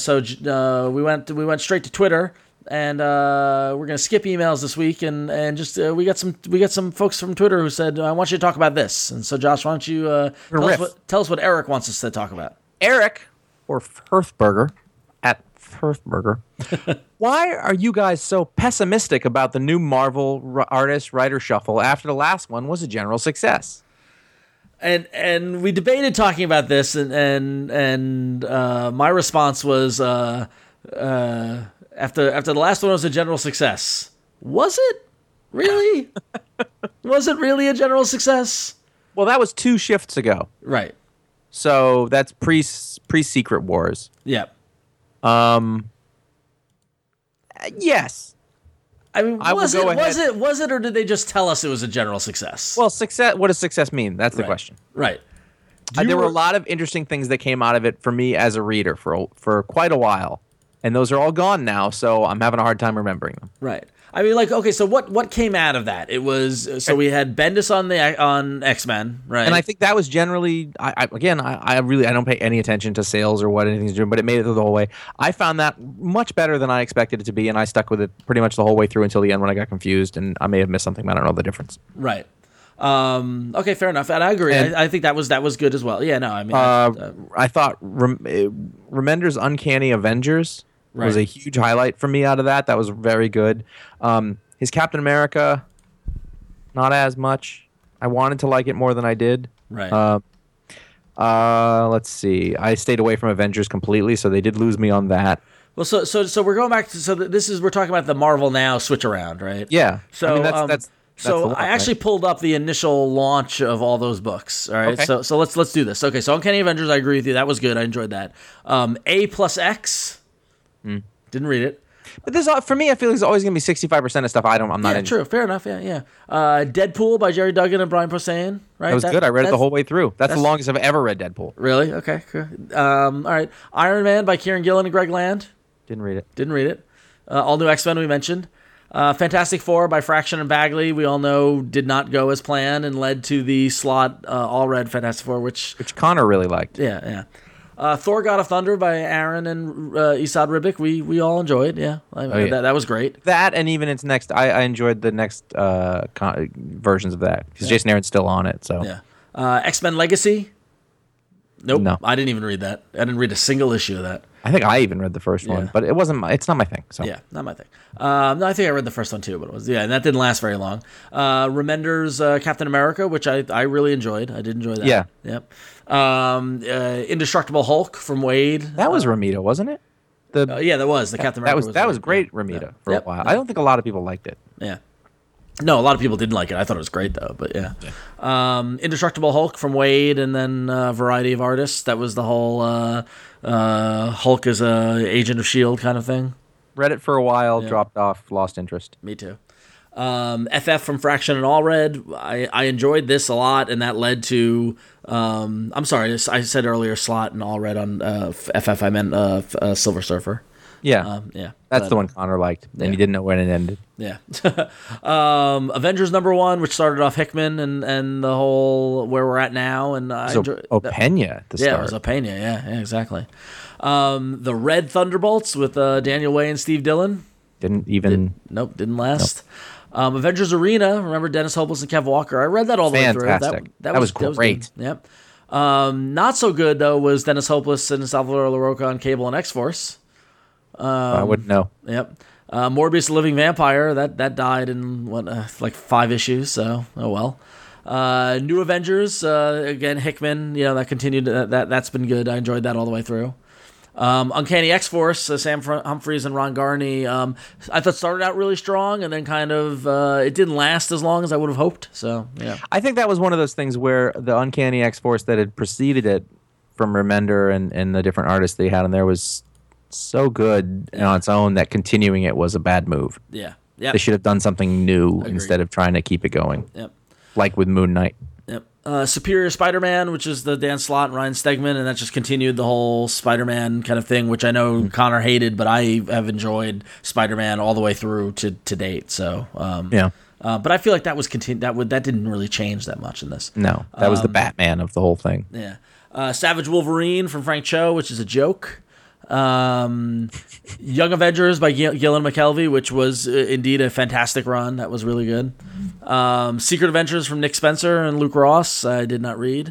we went straight to Twitter, and we're gonna skip emails this week, and just we got some folks from Twitter who said, I want you to talk about this. And so Josh, why don't you tell us what Eric wants us to talk about? Eric or Firthberger at Firthberger. Why are you guys so pessimistic about the new Marvel artist-writer shuffle after the last one was a general success? And we debated talking about this, and my response was after the last one was a general success. Was it really? Was it really a general success? Well, that was 2 shifts ago. Right. So that's pre-Secret Wars. Yep. Yes. I mean, was it, or did they just tell us it was a general success? Well, success. What does success mean? That's the question. Right. There were a lot of interesting things that came out of it for me as a reader for quite a while, and those are all gone now. So I'm having a hard time remembering them. Right. I mean, okay. So what came out of that? It was we had Bendis on X-Men, right? And I think that was generally. I don't pay any attention to sales or what anything's doing, but it made it the whole way. I found that much better than I expected it to be, and I stuck with it pretty much the whole way through until the end when I got confused, and I may have missed something, but I don't know the difference. Right. Okay, fair enough. And I agree. I think that was good as well. Yeah. No. I mean, I thought Remender's Uncanny Avengers was a huge highlight for me out of that. That was very good. His Captain America, not as much. I wanted to like it more than I did. Right. Let's see. I stayed away from Avengers completely, so they did lose me on that. Well, so we're going back to we're talking about the Marvel Now switch around, right? Yeah. So I mean, that's so I actually pulled up the initial launch of all those books. All right. Okay. So let's do this. Okay. So Uncanny Avengers, I agree with you. That was good. I enjoyed that. A+X. Didn't read it. But for me, I feel like there's always going to be 65% of stuff I'm not into. True. Fair enough. Yeah. Deadpool by Jerry Duggan and Brian Posehn. Right. That was good. I read it the whole way through. That's the longest I've ever read Deadpool. Really? Okay. Cool. All right. Iron Man by Kieran Gillen and Greg Land. Didn't read it. All New X-Men we mentioned. Fantastic Four by Fraction and Bagley, we all know did not go as planned and led to the slot all-red Fantastic Four, which Connor really liked. Yeah. Thor: God of Thunder by Aaron and Esad Ribic, we all enjoyed. Yeah, that was great. That and even its next, I enjoyed the next versions of that because Jason Aaron's still on it. So yeah, X-Men Legacy. Nope. No. I didn't even read that. I didn't read a single issue of that. I think I even read the first Yeah. one, but it's not my thing. So Yeah, not my thing. No, I think I read the first one too, but and that didn't last very long. Remender's Captain America, which I really enjoyed. I did enjoy that. Yeah. Yep. Indestructible Hulk from Wade. that was Ramita, wasn't it? Yeah, that was the Captain America. that was Wade. great, Yeah. Ramita, Yeah. for Yep. a while. I don't think a lot of people liked it. Yeah. No, a lot of people didn't like it. I thought it was great though, but yeah. Indestructible Hulk from Wade, and then a variety of artists. That was the whole Hulk as a agent of S.H.I.E.L.D. kind of thing. Read it for a while, dropped off, lost interest. Me too. FF from Fraction and Allred. I enjoyed this a lot, and that led to. I'm sorry, I said earlier Slot and Allred on FF. I meant Silver Surfer. Yeah, Yeah, that's the one Connor liked, and he didn't know when it ended. Yeah. Avengers #1, which started off Hickman and the whole where we're at now, and I So enjoy Opeña at the Yeah, start. it was Opeña. Yeah, exactly. The Red Thunderbolts with Daniel Way and Steve Dillon. Didn't even. Didn't last. Avengers Arena. Remember Dennis Hopeless and Kev Walker? I read that all the way through. Fantastic. That was great. Good. Yep. Not so good though was Dennis Hopeless and Salvador LaRocca on Cable and X-Force. I wouldn't know. Yep. Morbius the Living Vampire, that died in like 5 issues, so oh well. New Avengers, again Hickman, that continued, that's been good. I enjoyed that all the way through. Uncanny X-Force, Sam Humphries and Ron Garney, I thought started out really strong, and then kind of it didn't last as long as I would have hoped. So yeah, I think that was one of those things where the Uncanny X-Force that had preceded it from Remender and the different artists they had in there was so good on its own that continuing it was a bad move. yeah, yeah. They should have done something new Agreed. instead of trying to keep it going, Yep. like with Moon Knight. Yep. Superior Spider-Man, which is the Dan Slott and Ryan Stegman, and that just continued the whole Spider-Man kind of thing, which I know Connor hated, but I have enjoyed Spider-Man all the way through to date. So Yeah. but I feel like that was that didn't really change that much in this. No, that was the Batman of the whole thing. Yeah. Savage Wolverine from Frank Cho, which is a joke. Young Avengers by Gillen McKelvey, which was indeed a fantastic run. That was really good. Secret Adventures from Nick Spencer and Luke Ross. I did not read.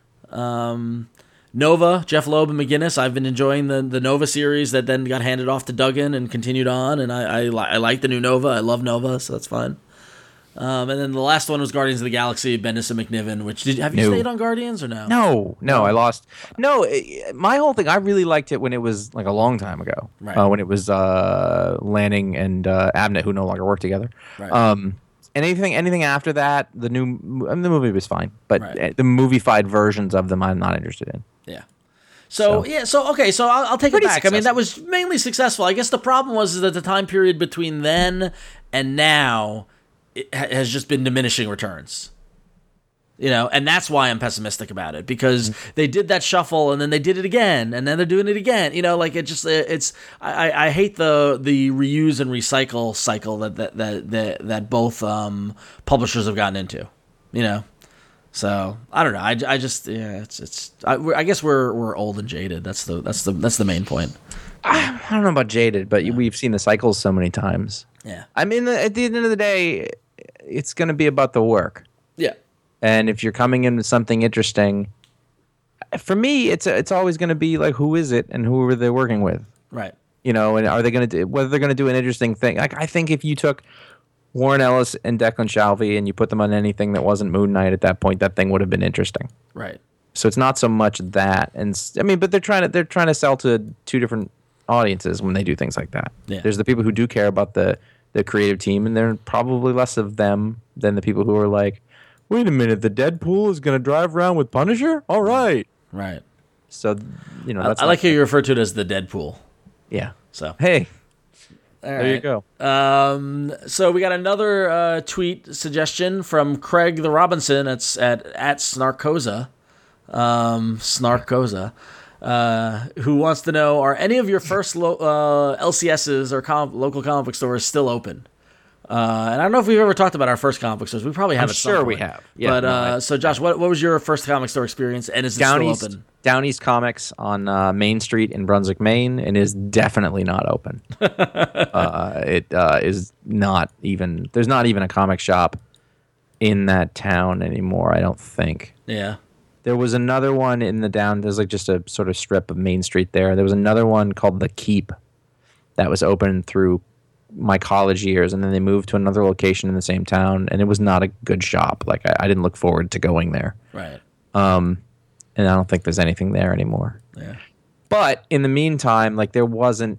Nova, Jeff Loeb and McGinnis. I've been enjoying the Nova series that then got handed off to Duggan and continued on. And I like the new Nova. I love Nova, so that's fine. And then the last one was Guardians of the Galaxy, Bendis and McNiven. Which have you stayed on Guardians or no? No, I lost. No, my whole thing. I really liked it when it was like a long time ago. Right. When it was Lanning and Abnett, who no longer work together. Right. And anything after that, the movie was fine, but Right. the movie-fied versions of them, I'm not interested in. Yeah. So I'll take it Pretty back. I mean, that successful. was mainly successful. I guess the problem was that the time period between then and now has just been diminishing returns. And that's why I'm pessimistic about it, because they did that shuffle and then they did it again and then they're doing it again. I hate the reuse and recycle cycle that both publishers have gotten into. So I don't know. I guess we're old and jaded. That's the main point. I don't know about jaded, but we've seen the cycles so many times. Yeah. I mean, at the end of the day, it's going to be about the work. Yeah. And if you're coming in with something interesting, for me, it's always going to be like, who is it and who are they working with? Right. And are they going to do, whether they're going to do an interesting thing? Like, I think if you took Warren Ellis and Declan Shalvey and you put them on anything that wasn't Moon Knight at that point, that thing would have been interesting. Right. So it's not so much that, but they're trying to sell to two different audiences when they do things like that. Yeah. There's the people who do care about the creative team, and there are probably less of them than the people who are like, wait a minute, the Deadpool is going to drive around with Punisher? All right. Right. So, that's I like how you refer to it as the Deadpool. Yeah. So Hey, all there you right. go. So we got another tweet suggestion from Craig the Robinson. It's at Snarkoza, who wants to know: are any of your first LCSs or local comic book stores still open? And I don't know if we've ever talked about our first comic book stores. We probably have. I'm at some sure we point. have. Yeah, But so Josh, what was your first comic store experience, and is it still open? Down East Comics on Main Street in Brunswick, Maine, and is definitely not open. It is not even. There's not even a comic shop in that town anymore. I don't think. Yeah. There was another one in the down. There's like just a sort of strip of Main Street there. There was another one called The Keep that was open through my college years, and then they moved to another location in the same town, and it was not a good shop. Like I didn't look forward to going there. Right. And I don't think there's anything there anymore. Yeah. But in the meantime, like there weren't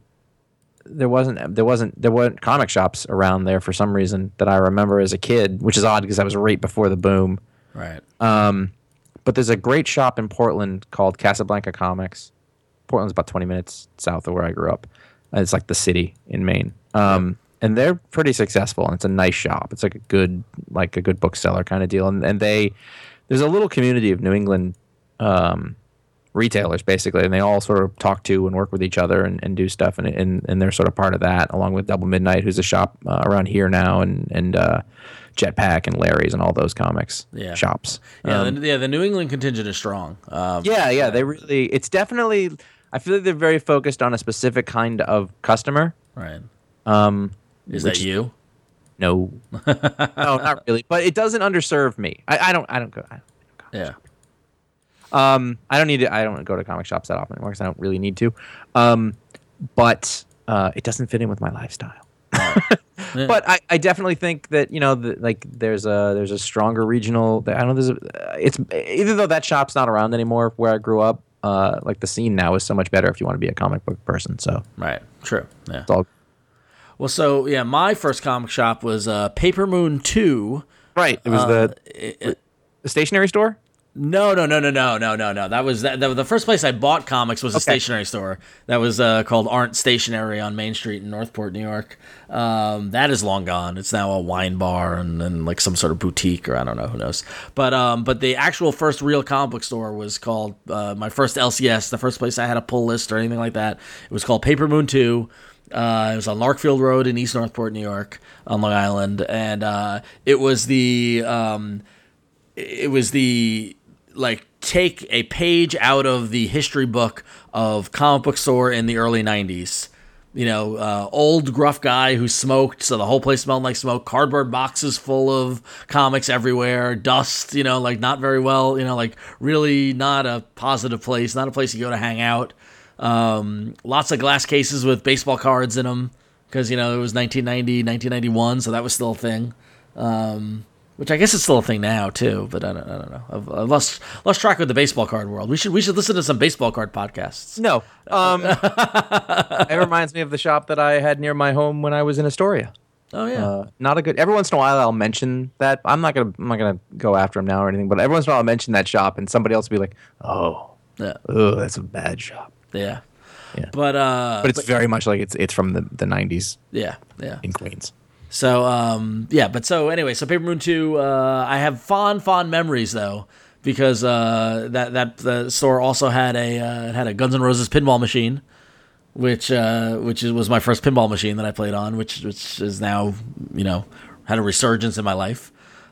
comic shops around there for some reason that I remember as a kid, which is odd because I was right before the boom. Right. But there's a great shop in Portland called Casablanca Comics. Portland's about 20 minutes south of where I grew up. It's like the city in Maine. And they're pretty successful, and it's a nice shop. It's like a good bookseller kind of deal. And there's a little community of New England retailers basically, and they all sort of talk to and work with each other and do stuff, and they're sort of part of that, along with Double Midnight, who's a shop around here now, and Jetpack and Larry's and all those comics shops. Yeah, the New England contingent is strong. They really. It's definitely. I feel like they're very focused on a specific kind of customer. Right. Is Which- that you? No, no, not really. But it doesn't underserve me. I don't go. Yeah. I don't need to. I don't go to comic shops that often anymore because I don't really need to. But it doesn't fit in with my lifestyle. Yeah. But I definitely think that there's a stronger regional. I don't know. It's even though that shop's not around anymore where I grew up. Like the scene now is so much better if you want to be a comic book person. So Right. True. Yeah. it's all Well, so yeah, my first comic shop was Paper Moon 2. right. It was the stationery store. No. That was the first place I bought comics was a stationery store. That was called Aren't Stationery on Main Street in Northport, New York. That is long gone. It's now a wine bar and like some sort of boutique, or I don't know, who knows. But the actual first real comic book store was called my first LCS. The first place I had a pull list or anything like that. It was called Paper Moon 2. It was on Larkfield Road in East Northport, New York, on Long Island, and it was the like take a page out of the history book of comic book store in the early 90s. You know, old gruff guy who smoked, so the whole place smelled like smoke, cardboard boxes full of comics everywhere, dust, like not very well, like really not a positive place, not a place you go to hang out. Lots of glass cases with baseball cards in them because, it was 1990, 1991, so that was still a thing. Which I guess it's still a thing now too, but I don't know. I've lost track of the baseball card world. We should listen to some baseball card podcasts. No, it reminds me of the shop that I had near my home when I was in Astoria. Oh yeah, not a good. Every once in a while, I'll mention that. I'm not gonna go after him now or anything. But every once in a while, I'll mention that shop, and somebody else will be like, "Oh, that's a bad shop." Yeah. Yeah. But it's very much like it's from the 90s. Yeah. In Queens. So anyway, so Paper Moon 2, I have fond memories though, because that the store also had a Guns N' Roses pinball machine, which was my first pinball machine that I played on, which is now had a resurgence in my life.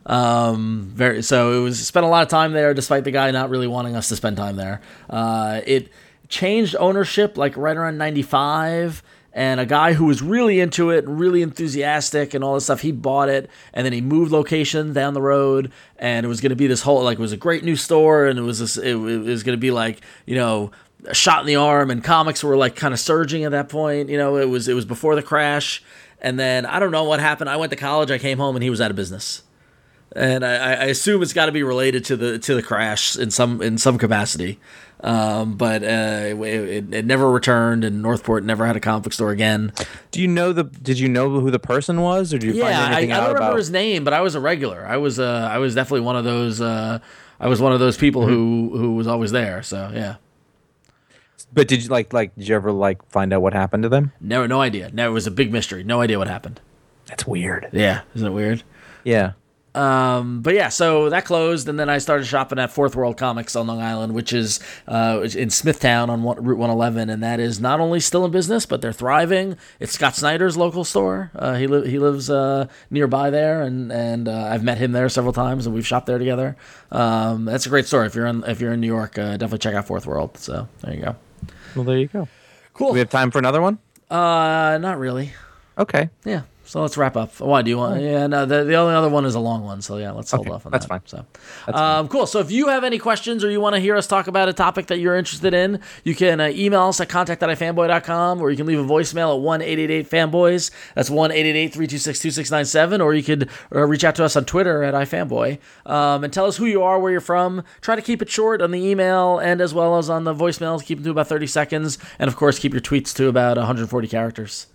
So it was spent a lot of time there, despite the guy not really wanting us to spend time there. It changed ownership like right around 95, and a guy who was really into it and really enthusiastic and all this stuff, he bought it, and then he moved location down the road, and it was going to be this whole, like, it was a great new store, and it was going to be like, a shot in the arm, and comics were like kind of surging at that point. It was before the crash, and then I don't know what happened. I went to college, I came home, and he was out of business. And I assume it's got to be related to the crash in some capacity, but it never returned, and Northport never had a comic book store again. Did you know who the person was, or did you find anything out about? I don't remember his name, but I was a regular. I was definitely one of those. I was one of those people who was always there. So yeah. But did you did you ever find out what happened to them? No idea. No, it was a big mystery. No idea what happened. That's weird. Yeah, isn't it weird? Yeah. But yeah, so that closed, and then I started shopping at Fourth World Comics on Long Island, which is in Smithtown on Route 111, and that is not only still in business, but they're thriving. It's Scott Snyder's local store. He lives nearby there, and I've met him there several times, and we've shopped there together. That's a great store. If you're in New York, definitely check out Fourth World. So there you go. Well, there you go. Cool. Do we have time for another one? Not really. Okay. Yeah. So let's wrap up. Why do you want? Yeah, no. The only other one is a long one. So yeah, let's hold off on that's that. fine. So, cool. So if you have any questions or you want to hear us talk about a topic that you're interested in, you can email us at contact@ifanboy.com, or you can leave a voicemail at 1-888-FANBOYS. That's 1-888-326-2697, or you could reach out to us on Twitter at ifanboy, and tell us who you are, where you're from. Try to keep it short on the email and as well as on the voicemails. Keep them to about 30 seconds, and of course keep your tweets to about 140 characters.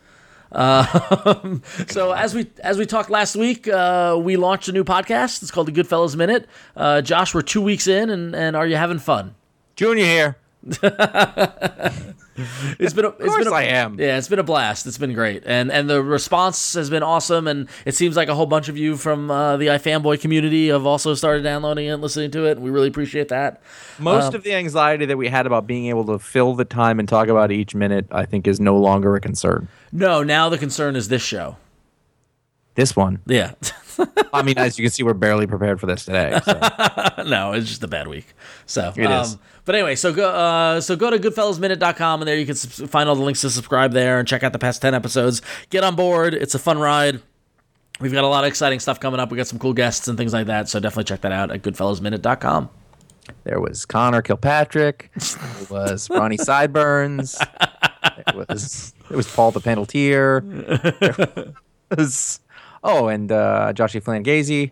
So as we talked last week, we launched a new podcast. It's called the Goodfellas Minute. Josh, we're 2 weeks in, and are you having fun? Junior here. I am. Yeah, it's been a blast. It's been great, and the response has been awesome. And it seems like a whole bunch of you from the iFanboy community have also started downloading it and listening to it. And we really appreciate that. Most of the anxiety that we had about being able to fill the time and talk about each minute, I think, is no longer a concern. No, now the concern is this show. This one. Yeah. I mean, as you can see, we're barely prepared for this today. So. No, it's just a bad week. So it is. But anyway, so go to goodfellasminute.com, and there you can find all the links to subscribe there and check out the past 10 episodes. Get on board. It's a fun ride. We've got a lot of exciting stuff coming up. We got some cool guests and things like that. So definitely check that out at goodfellasminute.com. There was Connor Kilpatrick. There was Ronnie Sideburns. It was Paul the Penaltier. And Joshy Flangazy.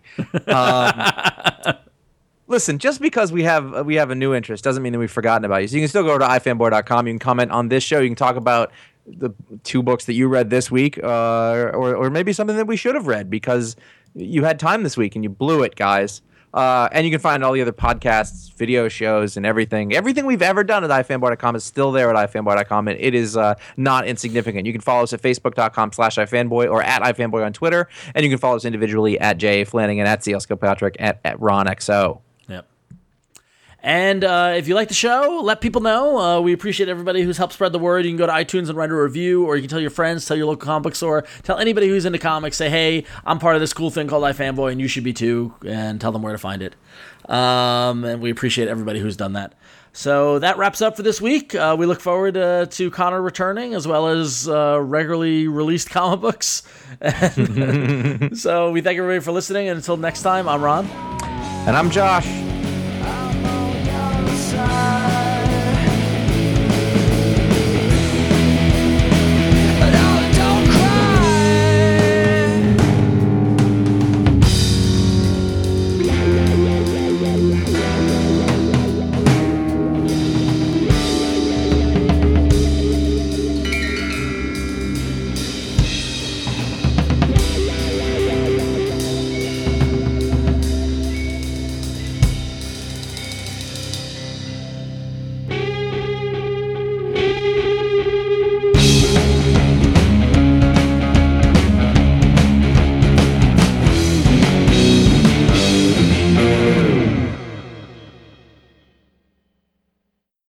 Listen, just because we have a new interest doesn't mean that we've forgotten about you. So you can still go to ifanboy.com. You can comment on this show. You can talk about the 2 books that you read this week, or maybe something that we should have read because you had time this week and you blew it, guys. And you can find all the other podcasts, video shows, and everything. Everything we've ever done at ifanboy.com is still there at ifanboy.com, and it is not insignificant. You can follow us at facebook.com/ifanboy or at ifanboy on Twitter, and you can follow us individually at J. Flanagan, at CL Kilpatrick, at RonXO. Yep. And if you like the show, let people know. We appreciate everybody who's helped spread the word. You can go to iTunes and write a review, or you can tell your friends, tell your local comic book store, tell anybody who's into comics, say, hey, I'm part of this cool thing called iFanboy, and you should be too, and tell them where to find it. And we appreciate everybody who's done that. So that wraps up for this week. We look forward to Connor returning, as well as regularly released comic books. So we thank everybody for listening, and until next time, I'm Ron. And I'm Josh.